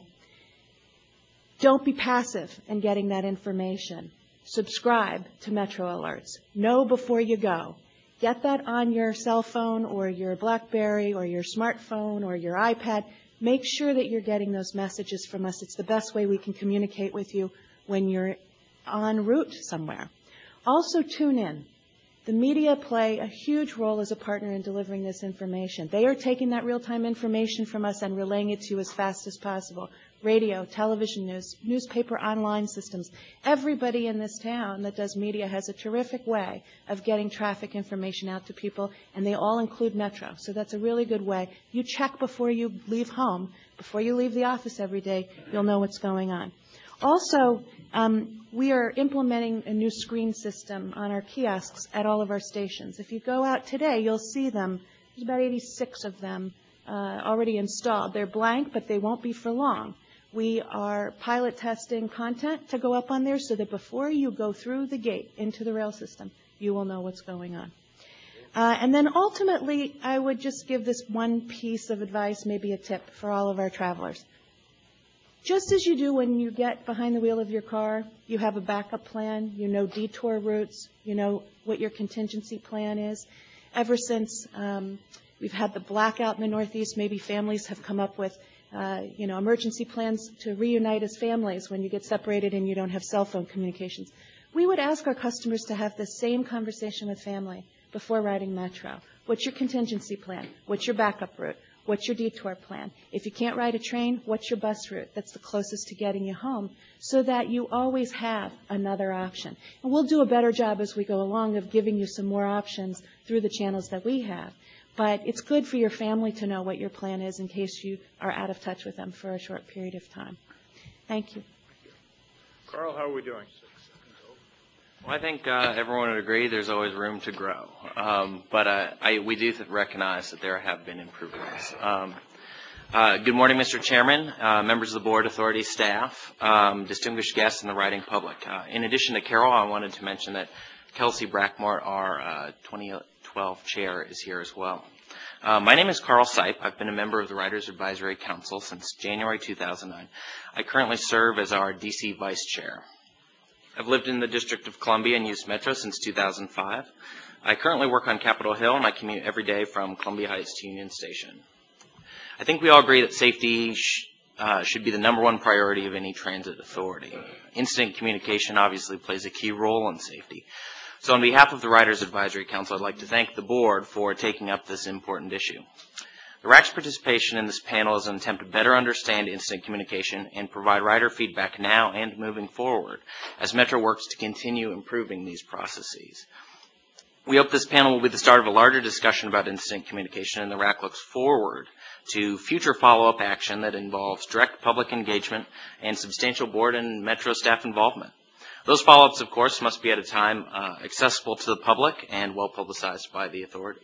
Don't be passive in getting that information. Subscribe to Metro Alerts. Know before you go. Get that on your cell phone or your BlackBerry or your smartphone or your iPad. Make sure that you're getting those messages from us. It's the best way we can communicate with you when you're en route somewhere. Also, tune in. The media play a huge role as a partner in delivering this information. They are taking that real-time information from us and relaying it to you as fast as possible. Radio, television news, newspaper, online systems. Everybody in this town that does media has a terrific way of getting traffic information out to people, and they all include Metro. So that's a really good way. You check before you leave home, before you leave the office every day, you'll know what's going on. Also, um, we are implementing a new screen system on our kiosks at all of our stations. If you go out today, you'll see them. There's about eighty-six of them uh, already installed. They're blank, but they won't be for long. We are pilot testing content to go up on there so that before you go through the gate into the rail system, you will know what's going on. Uh, and then ultimately, I would just give this one piece of advice, maybe a tip for all of our travelers. Just as you do when you get behind the wheel of your car, you have a backup plan, you know detour routes, you know what your contingency plan is. Ever since um, we've had the blackout in the Northeast, maybe families have come up with Uh, you know, emergency plans to reunite as families when you get separated and you don't have cell phone communications. We would ask our customers to have the same conversation with family before riding Metro. What's your contingency plan? What's your backup route? What's your detour plan? If you can't ride a train, what's your bus route that's the closest to getting you home, so that you always have another option. And we'll do a better job as we go along of giving you some more options through the channels that we have. But it's good for your family to know what your plan is in case you are out of touch with them for a short period of time. Thank you. Carl, how are we doing? Well, I think uh, everyone would agree there's always room to grow. Um, but uh, I, we do recognize that there have been improvements. Um, uh, good morning, Mister Chairman, uh, members of the board, authority, staff, um, distinguished guests, and the writing public. Uh, in addition to Carol, I wanted to mention that Kelsey Brackmore, our uh, twenty twelve chair, is here as well. Uh, my name is Carl Sipe. I've been a member of the Writers Advisory Council since January two thousand nine. I currently serve as our D C Vice Chair. I've lived in the District of Columbia and used Metro since two thousand five. I currently work on Capitol Hill, and I commute every day from Columbia Heights to Union Station. I think we all agree that safety sh uh, should be the number one priority of any transit authority. Incident communication obviously plays a key role in safety. So on behalf of the Riders Advisory Council, I'd like to thank the board for taking up this important issue. The R A C's participation in this panel is an attempt to better understand incident communication and provide rider feedback now and moving forward as Metro works to continue improving these processes. We hope this panel will be the start of a larger discussion about incident communication, and the R A C looks forward to future follow-up action that involves direct public engagement and substantial board and Metro staff involvement. Those follow-ups, of course, must be at a time uh, accessible to the public and well-publicized by the authority.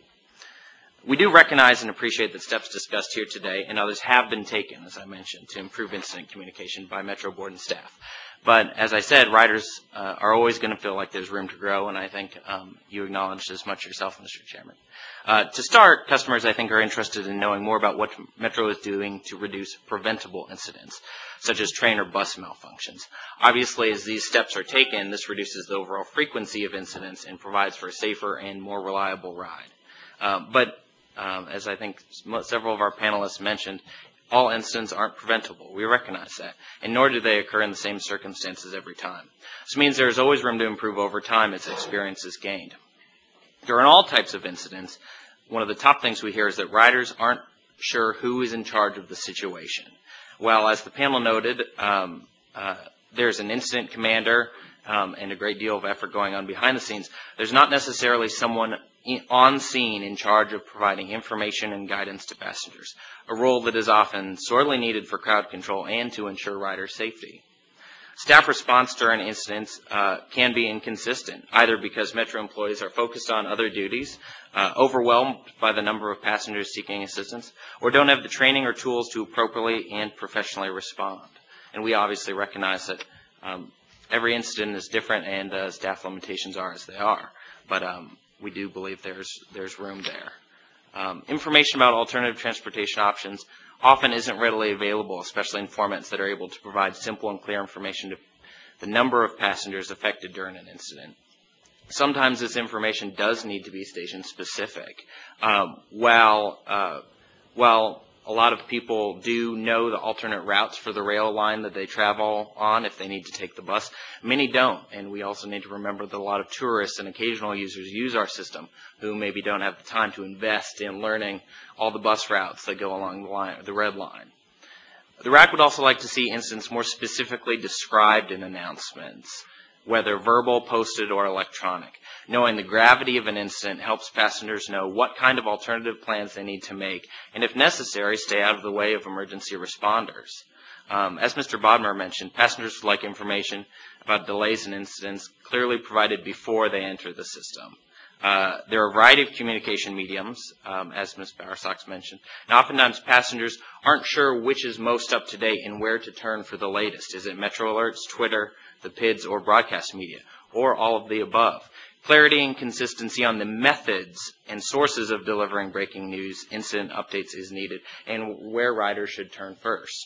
We do recognize and appreciate that steps discussed here today and others have been taken, as I mentioned, to improve incident communication by Metro board and staff. But as I said, riders uh, are always going to feel like there's room to grow, and I think um, you acknowledged as much yourself, Mister Chairman. Uh, to start, customers, I think, are interested in knowing more about what Metro is doing to reduce preventable incidents, such as train or bus malfunctions. Obviously, as these steps are taken, this reduces the overall frequency of incidents and provides for a safer and more reliable ride. Uh, but Um, as I think several of our panelists mentioned, all incidents aren't preventable. We recognize that, and nor do they occur in the same circumstances every time. This means there is always room to improve over time as experience is gained. During all types of incidents, one of the top things we hear is that riders aren't sure who is in charge of the situation. Well, as the panel noted, um, uh, there's an incident commander um, and a great deal of effort going on behind the scenes. There's not necessarily someone on scene in charge of providing information and guidance to passengers, a role that is often sorely needed for crowd control and to ensure rider safety. Staff response during incidents uh, can be inconsistent, either because Metro employees are focused on other duties, uh, overwhelmed by the number of passengers seeking assistance, or don't have the training or tools to appropriately and professionally respond. And we obviously recognize that um, every incident is different and uh, staff limitations are as they are. But um, we do believe there's there's room there. Um, information about alternative transportation options often isn't readily available, especially in formats that are able to provide simple and clear information to the number of passengers affected during an incident. Sometimes this information does need to be station specific. Um, while uh, while a lot of people do know the alternate routes for the rail line that they travel on if they need to take the bus, many don't. And we also need to remember that a lot of tourists and occasional users use our system who maybe don't have the time to invest in learning all the bus routes that go along the line, the red line. The R A C would also like to see incidents more specifically described in announcements, whether verbal, posted, or electronic. Knowing the gravity of an incident helps passengers know what kind of alternative plans they need to make, and if necessary, stay out of the way of emergency responders. Um, as Mister Bodmer mentioned, passengers would like information about delays and incidents clearly provided before they enter the system. Uh, there are a variety of communication mediums, um, as Miz Bowersox mentioned, and oftentimes passengers aren't sure which is most up to date and where to turn for the latest. Is it Metro Alerts, Twitter, the P I Ds, or broadcast media, or all of the above? Clarity and consistency on the methods and sources of delivering breaking news, incident updates is needed, and where riders should turn first.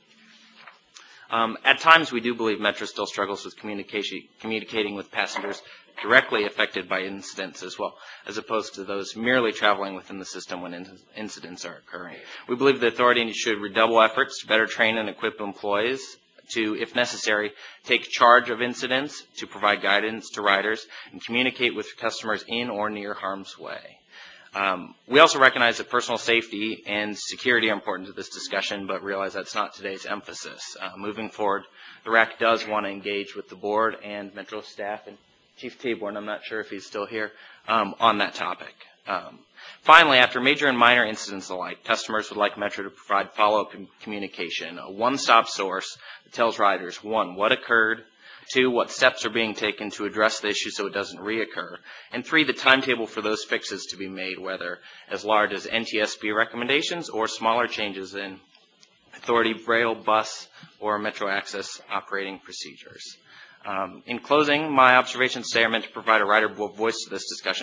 Um, at times, we do believe Metro still struggles with communication, communicating with passengers directly affected by incidents as well, as opposed to those merely traveling within the system when in incidents are occurring. We believe the authority should redouble efforts to better train and equip employees to, if necessary, take charge of incidents, to provide guidance to riders, and communicate with customers in or near harm's way. Um, we also recognize that personal safety and security are important to this discussion, but realize that's not today's emphasis. Uh, moving forward, the R A C does want to engage with the board and Metro staff and Chief Taborn, I'm not sure if he's still here, um, on that topic. Um, finally, after major and minor incidents alike, customers would like Metro to provide follow-up communication, a one-stop source that tells riders, one, what occurred, two, what steps are being taken to address the issue so it doesn't reoccur, and three, the timetable for those fixes to be made, whether as large as N T S B recommendations or smaller changes in authority, rail, bus, or Metro access operating procedures. Um, in closing, my observations today are meant to provide a rider voice to this discussion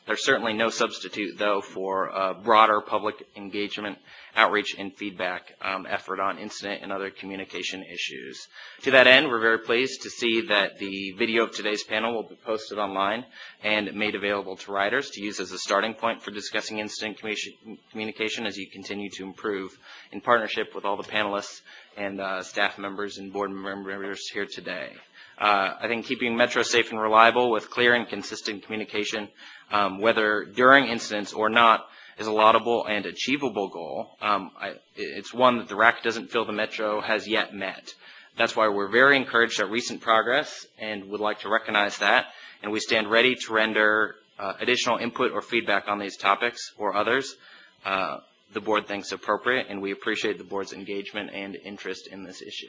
There's certainly no substitute, though, for uh, broader public engagement, outreach, and feedback um, effort on incident and other communication issues. To that end, we're very pleased to see that the video of today's panel will be posted online and made available to riders to use as a starting point for discussing incident communication as you continue to improve in partnership with all the panelists and uh, staff members and board members here today. Uh, I think keeping Metro safe and reliable with clear and consistent communication, um, whether during incidents or not, is a laudable and achievable goal. Um, I, it's one that the R A C doesn't feel the Metro has yet met. That's why we're very encouraged at recent progress and would like to recognize that. And we stand ready to render uh, additional input or feedback on these topics or others uh, the board thinks appropriate, and we appreciate the board's engagement and interest in this issue.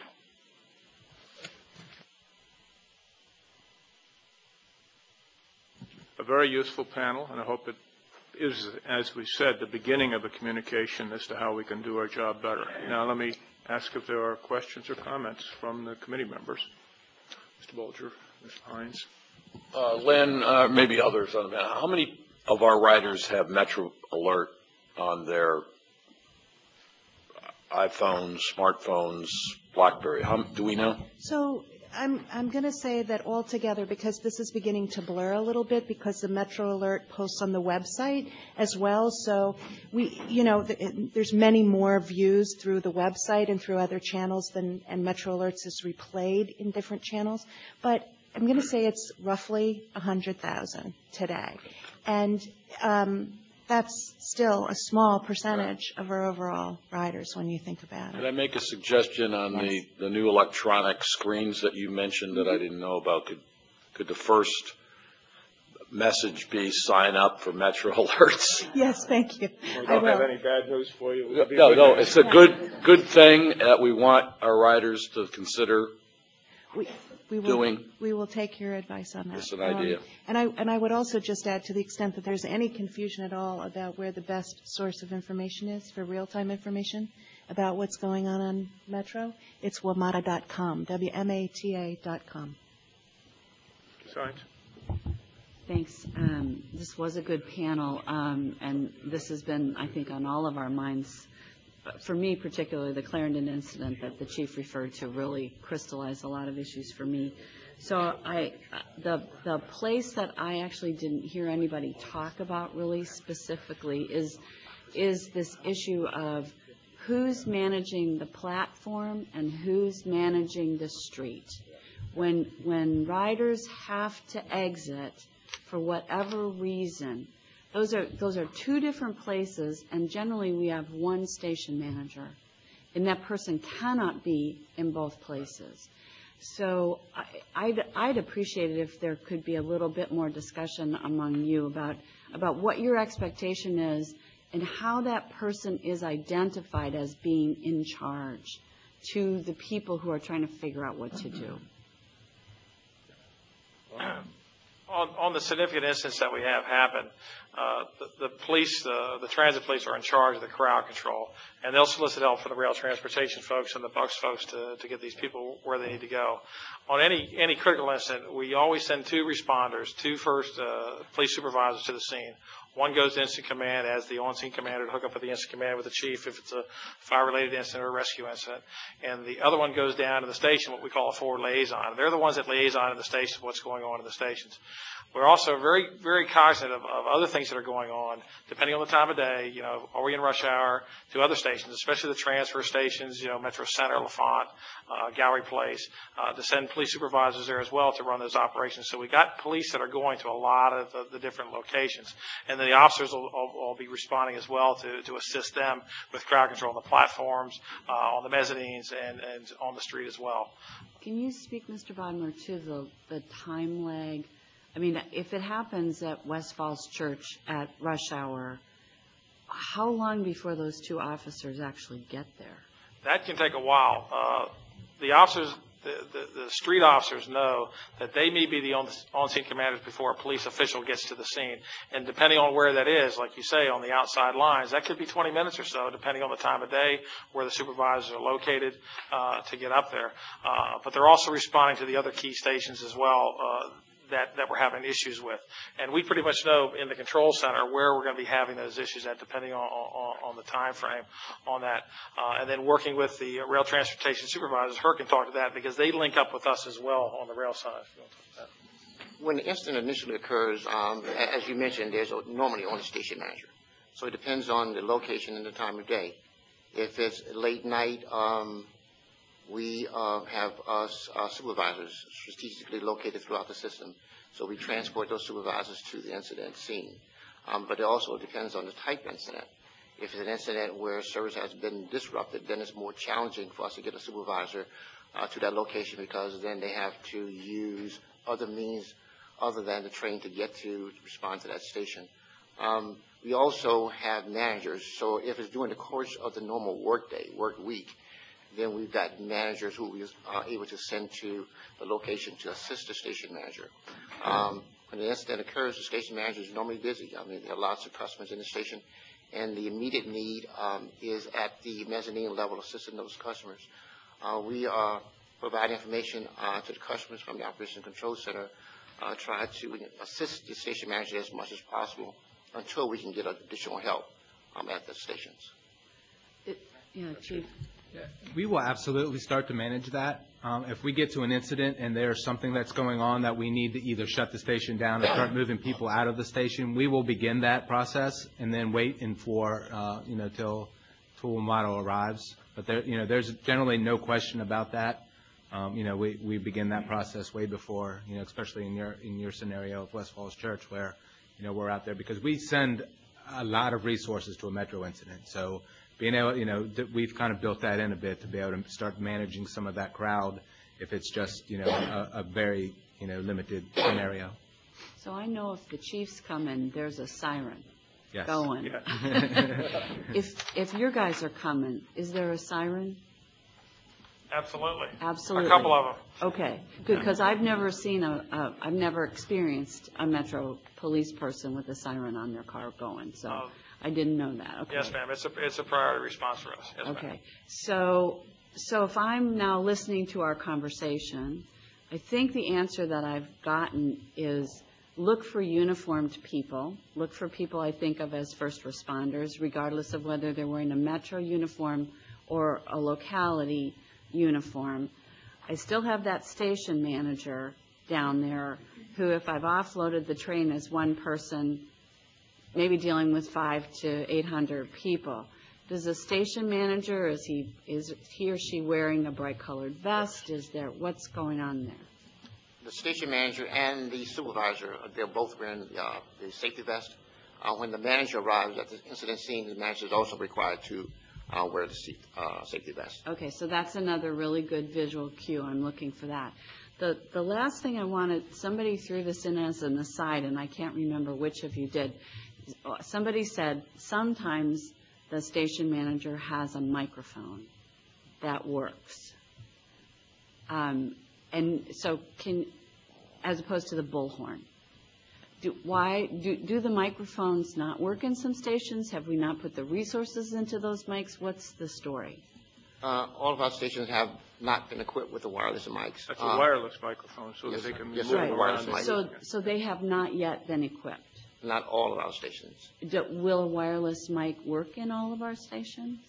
A very useful panel, and I hope it is, as we said, the beginning of a communication as to how we can do our job better. Now, let me ask if there are questions or comments from the committee members. Mister Bolger, Mister Hines. Uh, Lynn, uh, maybe others on the panel. How many of our riders have Metro Alert on their iPhones, smartphones, BlackBerry? How do we know? So I'm, I'm going to say that altogether, because this is beginning to blur a little bit, because the Metro Alert posts on the website as well. So we, you know, th- there's many more views through the website and through other channels than, and Metro Alerts is replayed in different channels. But I'm going to say it's roughly one hundred thousand today. And um, that's still a small percentage of our overall riders when you think about it. Could I make a suggestion on Yes. the, the new electronic screens that you mentioned that I didn't know about? Could, could the first message be sign up for Metro Alerts? Yes, thank you. We I don't have will. any bad news for you. No, no, no, it's a good, good thing that we want our riders to consider We, we will, doing. we will take your advice on that. Just an idea. Um, and I and I would also just add, to the extent that there's any confusion at all about where the best source of information is for real-time information about what's going on on Metro, it's WMATA dot com, W M A T A dot com. Science. Thanks. Um, this was a good panel, um, and this has been, I think, on all of our minds. For me, particularly, the Clarendon incident that the chief referred to really crystallized a lot of issues for me. So I, the the place that I actually didn't hear anybody talk about really specifically is is this issue of who's managing the platform and who's managing the street. When when riders have to exit for whatever reason, Those are those are two different places, and generally we have one station manager, and that person cannot be in both places. So I, I'd, I'd appreciate it if there could be a little bit more discussion among you about about what your expectation is and how that person is identified as being in charge to the people who are trying to figure out what to do. On, on the significant incidents that we have happen, uh, the, the police, uh, the transit police are in charge of the crowd control, and they'll solicit help from the rail transportation folks and the bus folks to, to get these people where they need to go. On any any critical incident, we always send two responders, two first uh, police supervisors to the scene. One goes to instant command as the on-scene commander to hook up with the instant command with the chief if it's a fire-related incident or a rescue incident. And the other one goes down to the station, what we call a forward liaison. They're the ones that liaison in the station, what's going on in the stations. We're also very, very cognizant of, of other things that are going on, depending on the time of day. You know, are we in rush hour to other stations, especially the transfer stations, you know, Metro Center, L'Enfant, uh, Gallery Place, uh, to send police supervisors there as well to run those operations. So we got police that are going to a lot of the, the different locations. And then the officers will, will, will be responding as well to, to assist them with crowd control on the platforms, uh, on the mezzanines, and, and on the street as well. Can you speak, Mister Bodmer, to the, the time lag? I mean, if it happens at West Falls Church at rush hour, how long before those two officers actually get there? That can take a while. Uh, the officers, the, the, the street officers know that they may be the on, on-scene commanders before a police official gets to the scene. And depending on where that is, like you say, on the outside lines, that could be twenty minutes or so, depending on the time of day, where the supervisors are located uh, to get up there. Uh, but they're also responding to the other key stations as well. Uh, that, that we're having issues with. And we pretty much know in the control center where we're going to be having those issues at, depending on, on, on the time frame on that. Uh, and then working with the rail transportation supervisors, Herc can talk to that because they link up with us as well on the rail side. If you want to talk to that. When the incident initially occurs, um, a- as you mentioned, there's a, normally on the station manager. So it depends on the location and the time of day. If it's late night, um, we uh, have uh, uh, supervisors strategically located throughout the system. So we transport those supervisors to the incident scene. Um, but it also depends on the type of incident. If it's an incident where service has been disrupted, then it's more challenging for us to get a supervisor uh, to that location because then they have to use other means other than the train to get to respond to that station. Um, we also have managers. So if it's during the course of the normal workday, work week, then we've got managers who we are able to send to the location to assist the station manager. Um, when the incident occurs, the station manager is normally busy. I mean, there are lots of customers in the station, and the immediate need um, is at the mezzanine level, assisting those customers. Uh, we uh, provide information uh, to the customers from the Operation Control Center, uh, try to assist the station manager as much as possible until we can get additional help um, at the stations. It, yeah, Chief. We will absolutely start to manage that. Um, if we get to an incident and there's something that's going on that we need to either shut the station down or start moving people out of the station, we will begin that process and then wait and for, uh, you know, till Tuamato arrives. But there, you know, there's generally no question about that. Um, you know, we, we begin that process way before, you know, especially in your, in your scenario of West Falls Church where, you know, we're out there because we send a lot of resources to a metro incident. So being able, you know, we've kind of built that in a bit to be able to start managing some of that crowd if it's just, you know, a, a very, you know, limited scenario. So I know if the chiefs come in, there's a siren Yes. going. Yeah. If if your guys are coming, is there a siren? Absolutely. Absolutely. A couple of them. Okay, good, because I've never seen a, a, I've never experienced a Metro police person with a siren on their car going, so Uh, I didn't know that. Okay. Yes, ma'am. It's a, it's a priority response for us. Yes, ma'am. Okay, so, so if I'm now listening to our conversation, I think the answer that I've gotten is look for uniformed people, look for people I think of as first responders, regardless of whether they're wearing a Metro uniform or a locality uniform. I still have that station manager down there who, if I've offloaded the train as one person, maybe dealing with five to eight hundred people. Does the station manager, is he is he or she wearing a bright colored vest? Is there, what's going on there? The station manager and the supervisor, they're both wearing uh, the safety vest. Uh, when the manager arrives at the incident scene, the manager is also required to uh, wear the seat, uh, safety vest. Okay, so that's another really good visual cue. I'm looking for that. The the last thing I wanted, somebody threw this in as an aside, and I can't remember which of you did. Somebody said sometimes the station manager has a microphone that works. Um, and so can, as opposed to the bullhorn, do, why, do, do the microphones not work in some stations? Have we not put the resources into those mics? What's the story? Uh, all of our stations have not been equipped with the wireless mics. That's Uh, a wireless microphone, so yes, that they sir. can Yes, move sir. around. Wireless mic. So, so they have not yet been equipped. Not all of our stations. Do, will a wireless mic work in all of our stations?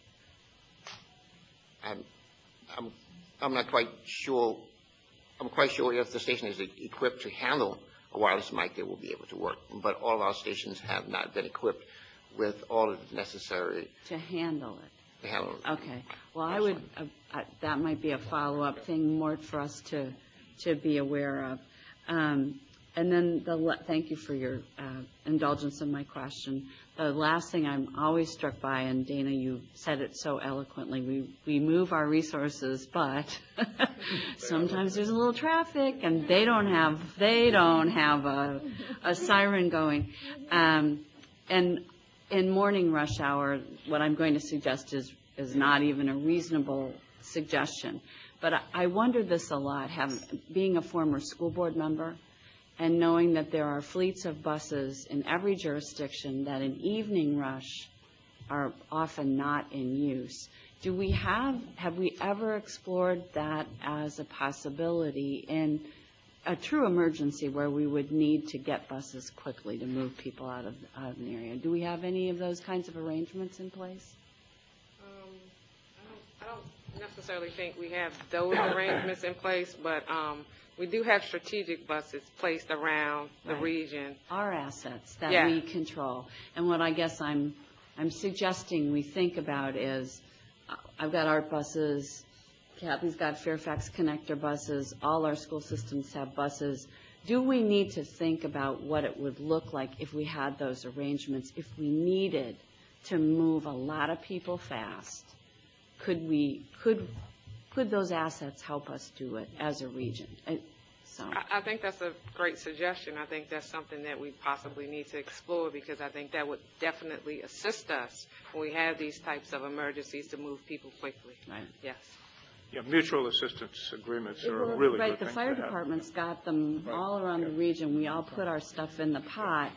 I'm, I'm, I'm not quite sure. I'm quite sure if the station is e- equipped to handle a wireless mic, they will be able to work. But all of our stations have not been equipped with all of the necessary To handle it. to handle. Okay. Well, I would, uh, uh, that might be a follow-up thing more for us to, to be aware of. Um, and then the, la- thank you for your uh, indulgence in my question. The last thing I'm always struck by, and Dana, you said it so eloquently, we, we move our resources, but sometimes there's a little traffic and they don't have, they don't have a, a siren going. Um, and in morning rush hour, what I'm going to suggest is, is not even a reasonable suggestion. But I, I wonder this a lot, having, being a former school board member and knowing that there are fleets of buses in every jurisdiction that in evening rush are often not in use. Do we have, have we ever explored that as a possibility in a true emergency where we would need to get buses quickly to move people out of, out of an area. Do we have any of those kinds of arrangements in place? Um, I don't, I don't necessarily think we have those arrangements in place, but um, we do have strategic buses placed around the Right. region. Our assets that Yeah. we control. And what I guess I'm, I'm suggesting we think about is, uh, I've got ART buses, Kathy's got Fairfax Connector buses, all our school systems have buses. Do we need to think about what it would look like if we had those arrangements, if we needed to move a lot of people fast? Could we, could, could those assets help us do it as a region? I- So, I, I think that's a great suggestion. I think that's something that we possibly need to explore, because I think that would definitely assist us when we have these types of emergencies to move people quickly. right. Yes. Yeah, mutual assistance agreements are a Well, really right, good the thing fire to have. department's got them Right. all around the region. We all put our stuff in the pot.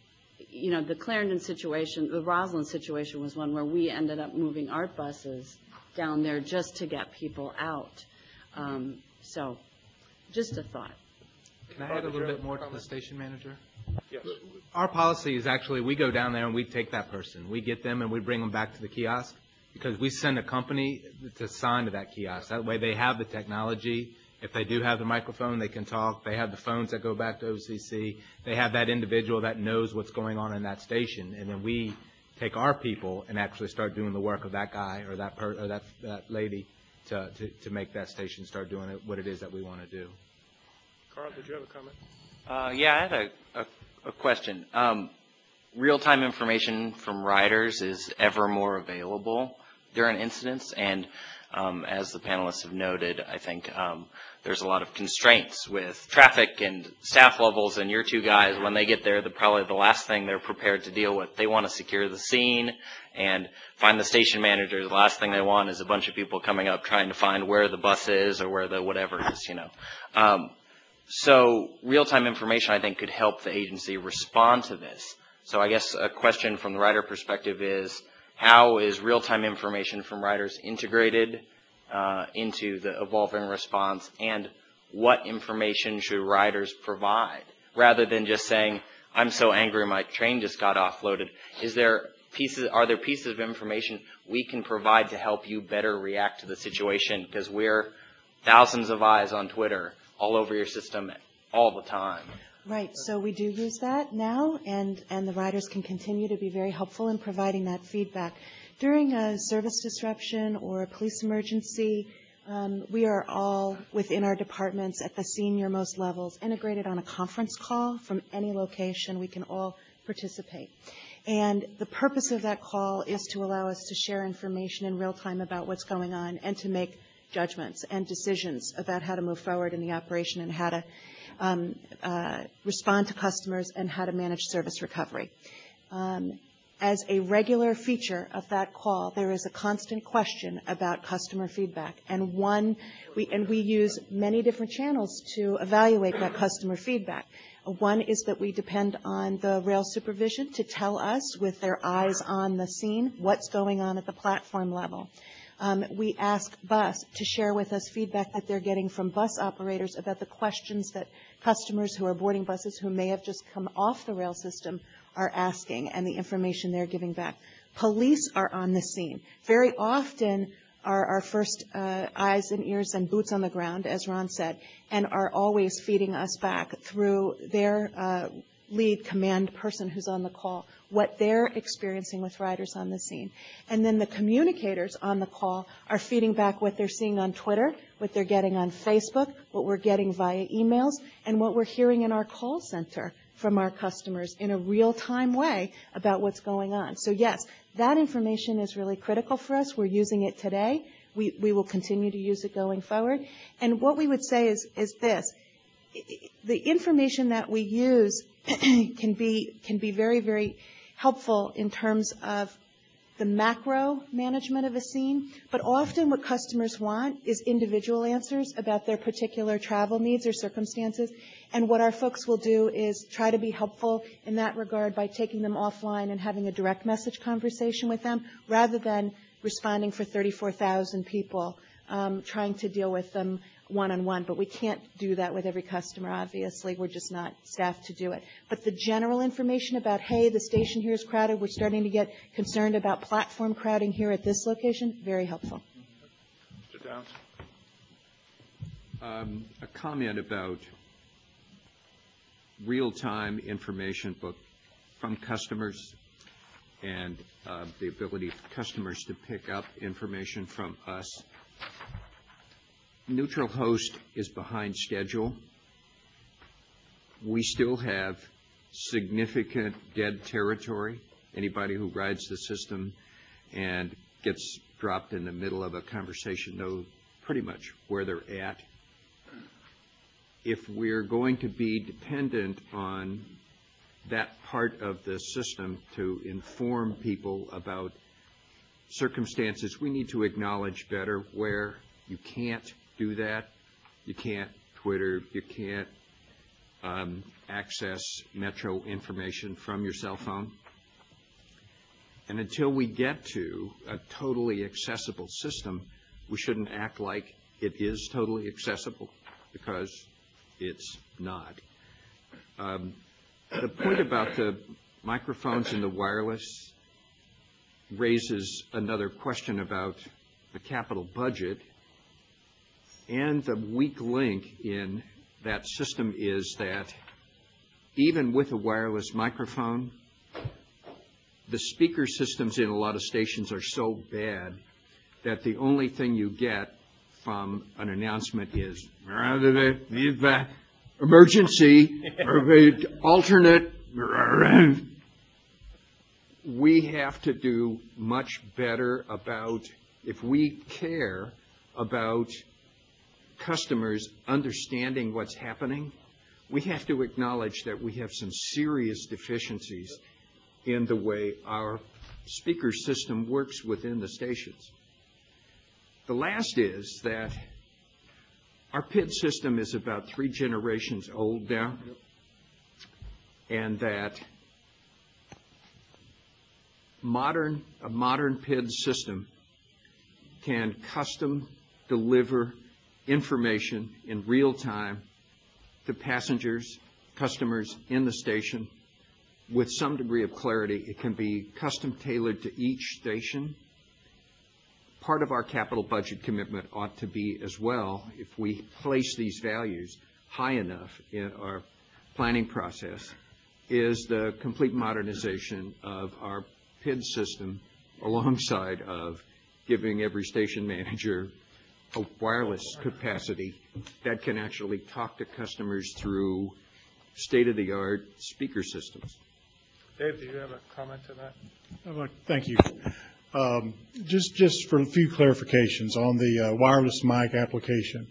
You know, the Clarendon situation, the Roslyn situation was one where we ended up moving ART buses down there just to get people out. Um, So, just a thought. Can I add a little bit more to the station manager? Yes. Our policy is actually, we go down there and we take that person. We get them and we bring them back to the kiosk, because we send a company to sign to that kiosk. That way they have the technology. If they do have the microphone, they can talk. They have the phones that go back to O C C. They have that individual that knows what's going on in that station. And then we take our people and actually start doing the work of that guy or that per, or that, that lady to, to, to make that station start doing it, what it is that we want to do. Carl, did you have a comment? Uh, yeah, I had a, a, a question. Um, real-time information from riders is ever more available during incidents, and um, as the panelists have noted, I think um, there's a lot of constraints with traffic and staff levels, and your two guys, when they get there, the probably the last thing they're prepared to deal with. They want to secure the scene and find the station manager. The last thing they want is a bunch of people coming up trying to find where the bus is or where the whatever is, you know. Um, So real-time information, I think, could help the agency respond to this. So I guess a question from the rider perspective is, how is real-time information from riders integrated uh, into the evolving response, and what information should riders provide? Rather than just saying, I'm so angry my train just got offloaded, is there pieces, are there pieces of information we can provide to help you better react to the situation? Because we're thousands of eyes on Twitter all over your system all the time. Right, so we do use that now, and, and the riders can continue to be very helpful in providing that feedback. During a service disruption or a police emergency, um, we are all within our departments at the senior-most levels integrated on a conference call from any location. We can all participate. And the purpose of that call is to allow us to share information in real time about what's going on and to make judgments and decisions about how to move forward in the operation and how to um, uh, respond to customers and how to manage service recovery. Um, as a regular feature of that call, there is a constant question about customer feedback, and one we and we use many different channels to evaluate that customer feedback. One is that we depend on the rail supervision to tell us, with their eyes on the scene, what's going on at the platform level. Um, we ask bus to share with us feedback that they're getting from bus operators about the questions that customers who are boarding buses who may have just come off the rail system are asking, and the information they're giving back. Police are on the scene. Very often are our first uh, eyes and ears and boots on the ground, as Ron said, and are always feeding us back through their uh, lead command person who's on the call, what they're experiencing with riders on the scene. And then the communicators on the call are feeding back what they're seeing on Twitter, what they're getting on Facebook, what we're getting via emails, and what we're hearing in our call center from our customers in a real-time way about what's going on. So yes, that information is really critical for us. We're using it today. We, we will continue to use it going forward. And what we would say is, is this. The information that we use can be can be very, very helpful in terms of the macro management of a scene, but often what customers want is individual answers about their particular travel needs or circumstances, and what our folks will do is try to be helpful in that regard by taking them offline and having a direct message conversation with them, rather than responding for thirty-four thousand people, um, trying to deal with them one-on-one, but we can't do that with every customer, obviously. We're just not staffed to do it. But the general information about, hey, the station here is crowded, we're starting to get concerned about platform crowding here at this location, very helpful. Mister Downs? Um, a comment about real-time information book from customers and uh, the ability of customers to pick up information from us. Neutral Host is behind schedule. We still have significant dead territory. Anybody who rides the system and gets dropped in the middle of a conversation knows pretty much where they're at. If we're going to be dependent on that part of the system to inform people about circumstances, we need to acknowledge better where you can't do that. You can't Twitter, you can't um, access Metro information from your cell phone. And until we get to a totally accessible system, we shouldn't act like it is totally accessible, because it's not. Um, the point about the microphones and the wireless raises another question about the capital budget. And the weak link in that system is that even with a wireless microphone, the speaker systems in a lot of stations are so bad that the only thing you get from an announcement is emergency, alternate. We have to do much better about, if we care about customers understanding what's happening, we have to acknowledge that we have some serious deficiencies in the way our speaker system works within the stations. The last is that our P I D system is about three generations old now, and that modern a modern P I D system can custom deliver information in real time to passengers, customers in the station with some degree of clarity. It can be custom tailored to each station. Part of our capital budget commitment ought to be as well, if we place these values high enough in our planning process, is the complete modernization of our P I D system alongside of giving every station manager a wireless capacity that can actually talk to customers through state-of-the-art speaker systems. Dave, do you have a comment to that? Uh, Thank you. Um, just, just for a few clarifications on the uh, wireless mic application.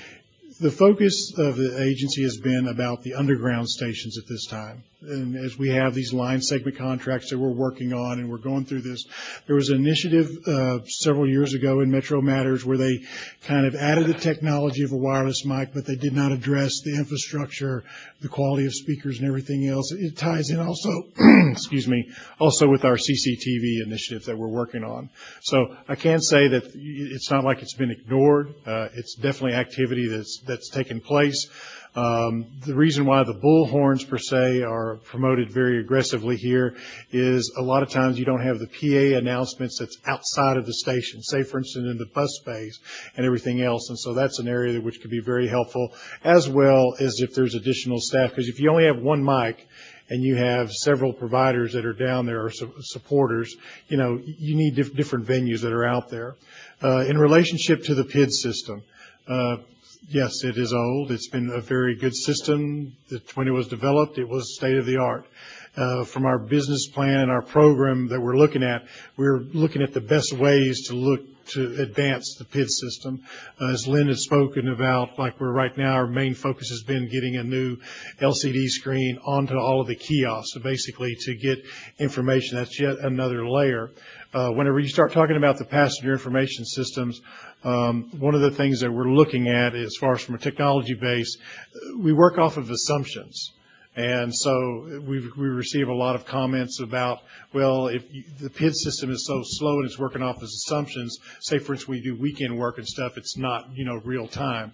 The focus of the agency has been about the underground stations at this time. And as we have these line segment contracts that we're working on and we're going through this, there was an initiative uh, several years ago in Metro Matters where they kind of added the technology of a wireless mic, but they did not address the infrastructure, the quality of speakers and everything else. It ties in also, excuse me, also with our C C T V initiative that we're working on. So I can say that it's not like it's been ignored. Uh, it's definitely activity that's that's taken place. Um, the reason why the bullhorns per se are promoted very aggressively here is a lot of times you don't have the P A announcements that's outside of the station, say for instance in the bus space and everything else. And so that's an area that which could be very helpful, as well as if there's additional staff, because if you only have one mic and you have several providers that are down there or su- supporters, you know, you need dif- different venues that are out there. Uh, in relationship to the P I D system, uh, yes, it is old. It's been a very good system. That when it was developed, it was state of the art. Uh, from our business plan and our program that we're looking at, we're looking at the best ways to look to advance the P I D system. Uh, as Lynn has spoken about, like we're right now, our main focus has been getting a new L C D screen onto all of the kiosks, so basically to get information. That's yet another layer. Uh, whenever you start talking about the passenger information systems, um, one of the things that we're looking at, as far as from a technology base, we work off of assumptions. And so we we receive a lot of comments about, well, if you, the P I D system is so slow and it's working off as assumptions, say, for instance, we do weekend work and stuff, it's not, you know, real time.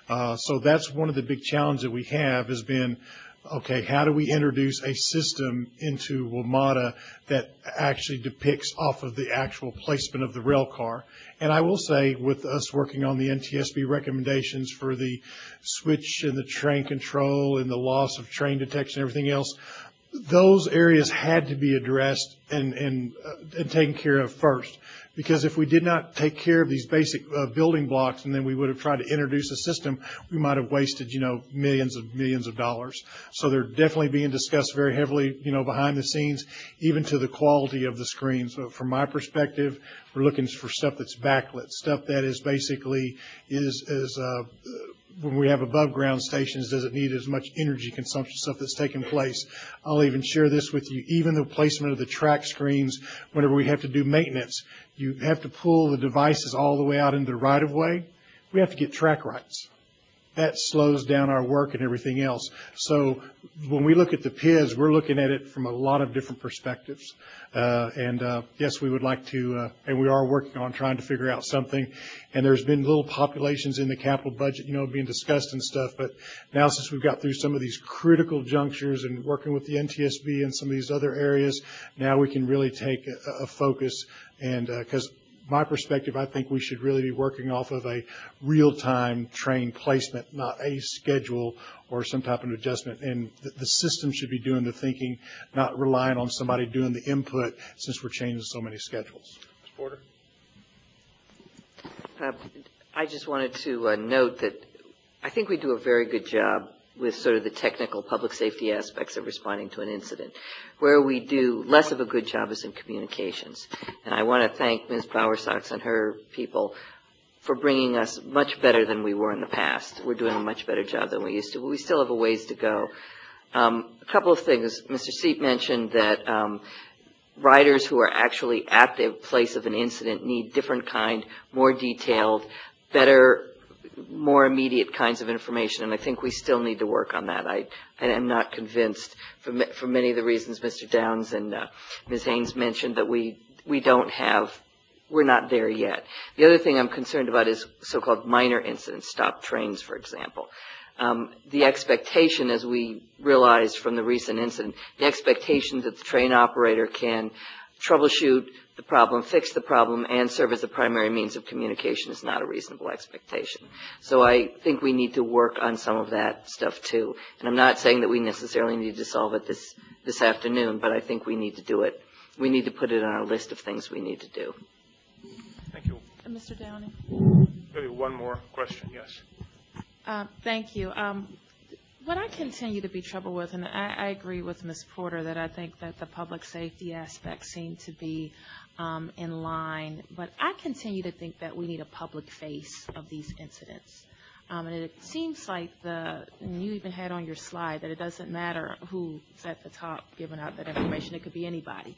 Uh, So that's one of the big challenges that we have has been, okay, how do we introduce a system into WMATA that actually depicts off of the actual placement of the rail car? And I will say, with us working on the N T S B recommendations for the switch and the train control and the loss of train detection and everything else, those areas had to be addressed and, and, uh, and taken care of first. Because if we did not take care of these basic uh, building blocks and then we would have tried to introduce a system, we might have wasted, you know, millions of millions of dollars. So they're definitely being discussed very heavily, you know, behind the scenes, even to the quality of the screens. So from my perspective, we're looking for stuff that's backlit, stuff that is basically is, is uh, when we have above ground stations, does it need as much energy consumption stuff that's taking place? I'll even share this with you. Even the placement of the track screens, whenever we have to do maintenance, you have to pull the devices all the way out into the right of way. We have to get track rights. That slows down our work and everything else. So when we look at the P I Ds, we're looking at it from a lot of different perspectives. Uh, and uh, yes, we would like to, uh, and we are working on trying to figure out something. And there's been little populations in the capital budget, you know, being discussed and stuff. But now since we've got through some of these critical junctures and working with the N T S B and some of these other areas, now we can really take a, a focus. And because uh, my perspective, I think we should really be working off of a real-time train placement, not a schedule or some type of adjustment. And the, the system should be doing the thinking, not relying on somebody doing the input since we're changing so many schedules. Miz Porter? Uh, I just wanted to uh, note that I think we do a very good job with sort of the technical public safety aspects of responding to an incident. Where we do less of a good job is in communications. And I want to thank Miz Bowersox and her people for bringing us much better than we were in the past. We're doing a much better job than we used to, but we still have a ways to go. Um, a couple of things. Mister Seep mentioned that um, riders who are actually at the place of an incident need different kind, more detailed, better, more immediate kinds of information, and I think we still need to work on that. I, I am not convinced, for, for many of the reasons Mister Downs and uh, Miz Haynes mentioned, that we, we don't have, we're not there yet. The other thing I'm concerned about is so-called minor incidents, stopped trains, for example. Um, the expectation, as we realized from the recent incident, the expectation that the train operator can troubleshoot the problem, fix the problem, and serve as a primary means of communication is not a reasonable expectation. So I think we need to work on some of that stuff too. And I'm not saying that we necessarily need to solve it this, this afternoon, but I think we need to do it. We need to put it on our list of things we need to do. Thank you. Uh, Mister Downey. Maybe one more question, yes. Uh, thank you. Um, what I continue to be troubled with, and I, I agree with Miz Porter that I think that the public safety aspects seem to be um, in line, but I continue to think that we need a public face of these incidents. Um, and it seems like the, and you even had on your slide that it doesn't matter who's at the top giving out that information. It could be anybody.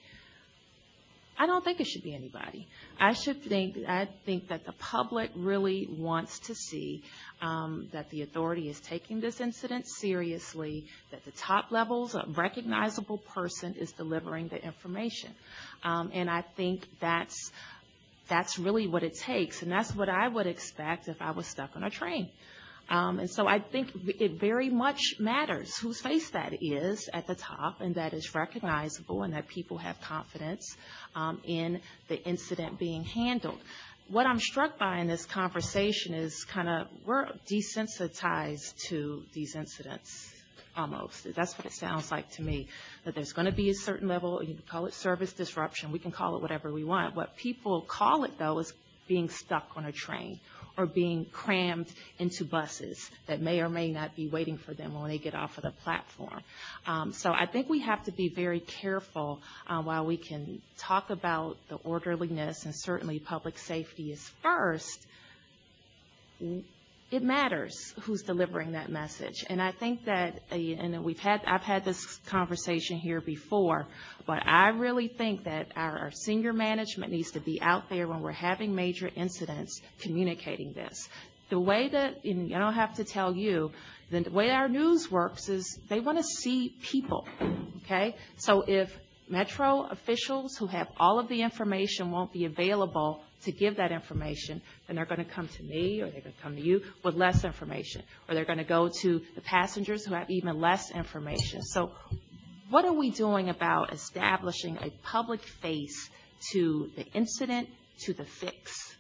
I don't think it should be anybody. I should think, I think that the public really wants to see um, that the authority is taking this incident seriously, that the top levels, a recognizable person is delivering the information. Um, and I think that's, that's really what it takes. And that's what I would expect if I was stuck on a train. Um, and so I think it very much matters whose face that is at the top, and that is recognizable, and that people have confidence um, in the incident being handled. What I'm struck by in this conversation is kind of we're desensitized to these incidents almost. That's what it sounds like to me, that there's going to be a certain level, you can call it service disruption, we can call it whatever we want. What people call it, though, is being stuck on a train or being crammed into buses that may or may not be waiting for them when they get off of the platform. Um, so I think we have to be very careful uh, while we can talk about the orderliness, and certainly public safety is first. It matters who's delivering that message. And I think that, uh, and we've had, I've had this conversation here before, but I really think that our, our senior management needs to be out there when we're having major incidents communicating this. The way that, and I don't have to tell you, the way our news works is they want to see people, okay? So if Metro officials who have all of the information won't be available to give that information, then they're going to come to me or they're going to come to you with less information, or they're going to go to the passengers who have even less information. So what are we doing about establishing a public face to the incident, to the fix?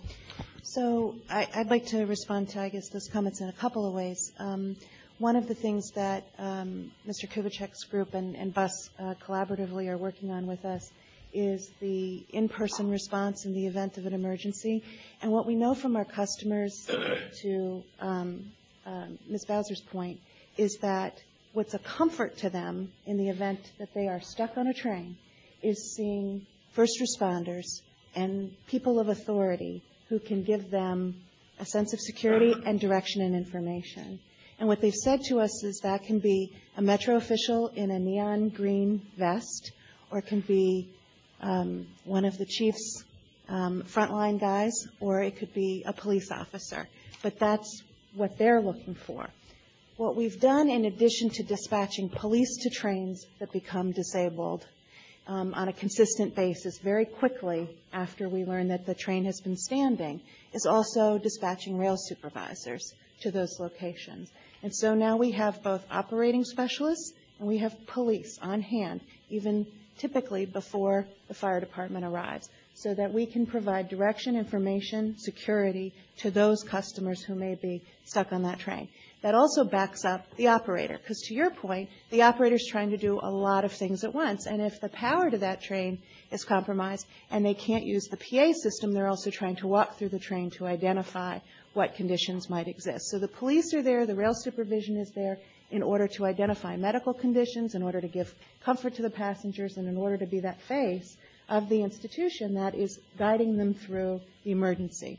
So I, I'd like to respond to, I guess, those comments in a couple of ways. Um, one of the things that um, Mister Kubitschek's group and, and BUS uh, collaboratively are working on with us is the in-person response in the event of an emergency. And what we know from our customers, to um, um, Miz Bowser's point, is that what's a comfort to them in the event that they are stuck on a train is seeing first responders and people of authority who can give them a sense of security and direction and information. And what they've said to us is that can be a Metro official in a neon green vest, or it can be um, one of the chief's um, frontline guys, or it could be a police officer. But that's what they're looking for. What we've done, in addition to dispatching police to trains that become disabled um, on a consistent basis very quickly after we learn that the train has been standing, is also dispatching rail supervisors to those locations. And so now we have both operating specialists and we have police on hand, even typically before the fire department arrives, so that we can provide direction, information, security to those customers who may be stuck on that train. That also backs up the operator, because to your point, the operator's trying to do a lot of things at once. And if the power to that train is compromised and they can't use the P A system, they're also trying to walk through the train to identify what conditions might exist. So the police are there, the rail supervision is there in order to identify medical conditions, in order to give comfort to the passengers, and in order to be that face of the institution that is guiding them through the emergency.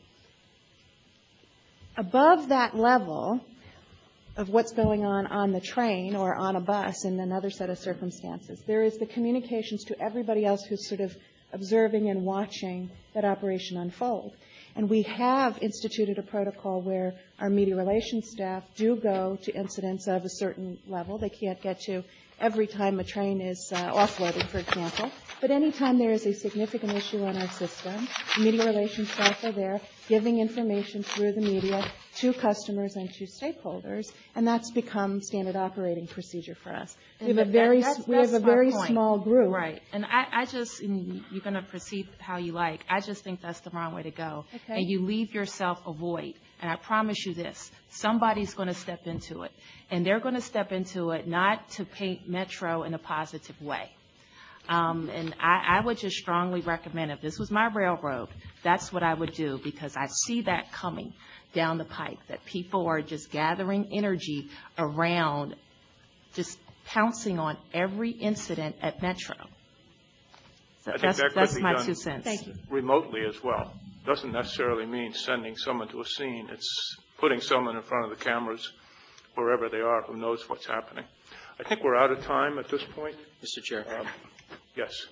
Above that level of what's going on on the train or on a bus in another set of circumstances, there is the communications to everybody else who's sort of observing and watching that operation unfold. And we have instituted a protocol where our media relations staff do go to incidents of a certain level. They can't get to every time a train is uh, offloaded, for example. But anytime there is a significant issue on our system, the media relations staff are there giving information through the media to customers and to stakeholders, and that's become standard operating procedure for us. We have a very, that's, we have a that's my very point. small group. Right. And I, I just, and you're going to proceed how you like, I just think that's the wrong way to go. Okay. And you leave yourself a void. And I promise you this, somebody's going to step into it. And they're going to step into it not to paint Metro in a positive way. Um, and I, I would just strongly recommend, if this was my railroad, that's what I would do, because I see that coming down the pike, that people are just gathering energy around just pouncing on every incident at Metro. So I think that's, that could that's be my done two cents. Thank you. remotely as well. Doesn't necessarily mean sending someone to a scene. It's putting someone in front of the cameras wherever they are who knows what's happening. I think we're out of time at this point. Mister Chair. Um, yes.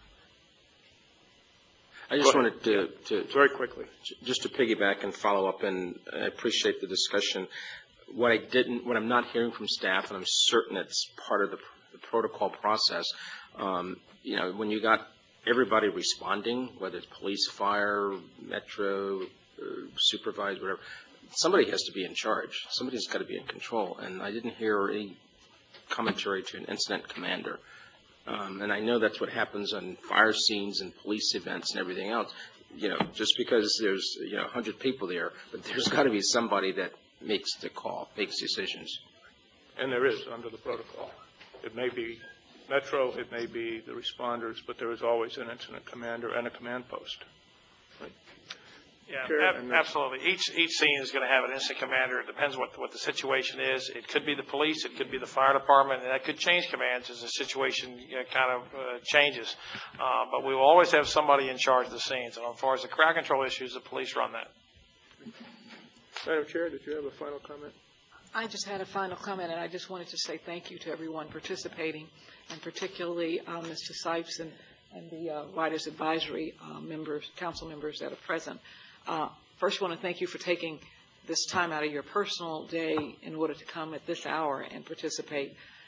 I just Go wanted to, to very quickly, just to piggyback and follow up, and I appreciate the discussion. What I didn't, what I'm not hearing from staff, and I'm certain it's part of the, the protocol process. Um, you know, when you got everybody responding, whether it's police, fire, Metro, uh, supervised, whatever, somebody has to be in charge. Somebody's got to be in control. And I didn't hear any commentary to an incident commander. Um, and I know that's what happens on fire scenes and police events and everything else. You know, just because there's, you know, one hundred people there, but there's got to be somebody that makes the call, makes decisions. and there is under the protocol. It may be Metro, it may be the responders, but there is always an incident commander and a command post. Right. Yeah, Chair, ab- and that's- absolutely. Each each scene is going to have an incident commander. It depends what what the situation is. It could be the police, it could be the fire department, and that could change commands as the situation you know, kind of uh, changes. Uh, but we will always have somebody in charge of the scenes. And as far as the crowd control issues, the police run that. Madam Chair, did you have a final comment? I just had a final comment, and I just wanted to say thank you to everyone participating, and particularly uh, Mister Sipes and, and the uh, Riders Advisory uh, members, council members that are present. Uh, first, I want to thank you for taking this time out of your personal day in order to come at this hour and participate.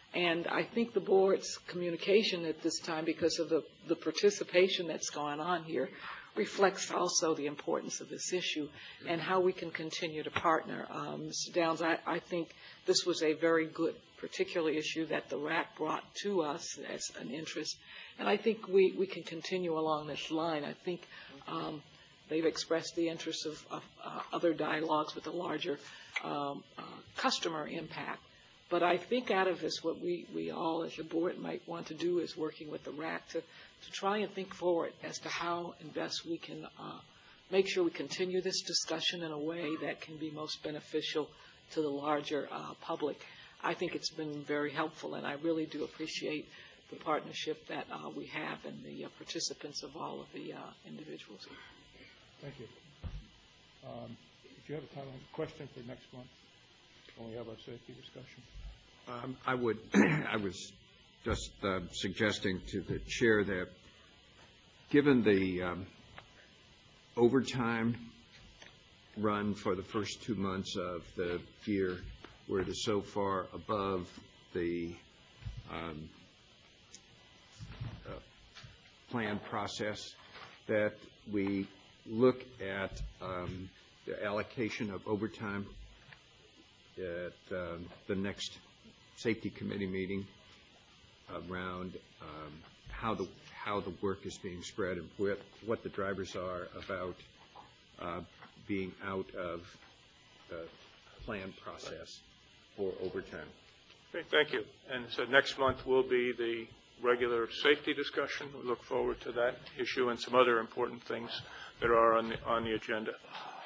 And I think the board's communication at this time, because of the, the participation that's going on here, reflects also the importance of this issue and how we can continue to partner. Um, Mister Downs, I, I think this was a very good, particular issue that the R A C brought to us as an interest. And I think we, we can continue along this line. I think um, they've expressed the interest of, of uh, other dialogues with a larger um, uh, customer impact. But I think out of this, what we, we all as a board might want to do is working with the R A C to, to try and think forward as to how and best we can uh, make sure we continue this discussion in a way that can be most beneficial to the larger uh, public. I think it's been very helpful, and I really do appreciate the partnership that uh, we have and the uh, participants of all of the uh, individuals. Thank you. Um, if you have a time, question for next month, when we have our safety discussion. Um, I would, I was just uh, suggesting to the chair that given the um, overtime run for the first two months of the year, where it is so far above the um, uh, plan process, that we look at um, the allocation of overtime at um, the next safety committee meeting around um, how the how the work is being spread and what, what the drivers are about uh, being out of the plan process for overtime. Okay, thank you. And so next month will be the regular safety discussion. We look forward to that issue and some other important things that are on the, on the agenda.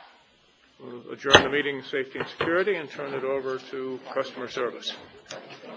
We'll adjourn the meeting, safety and security, and turn it over to customer service.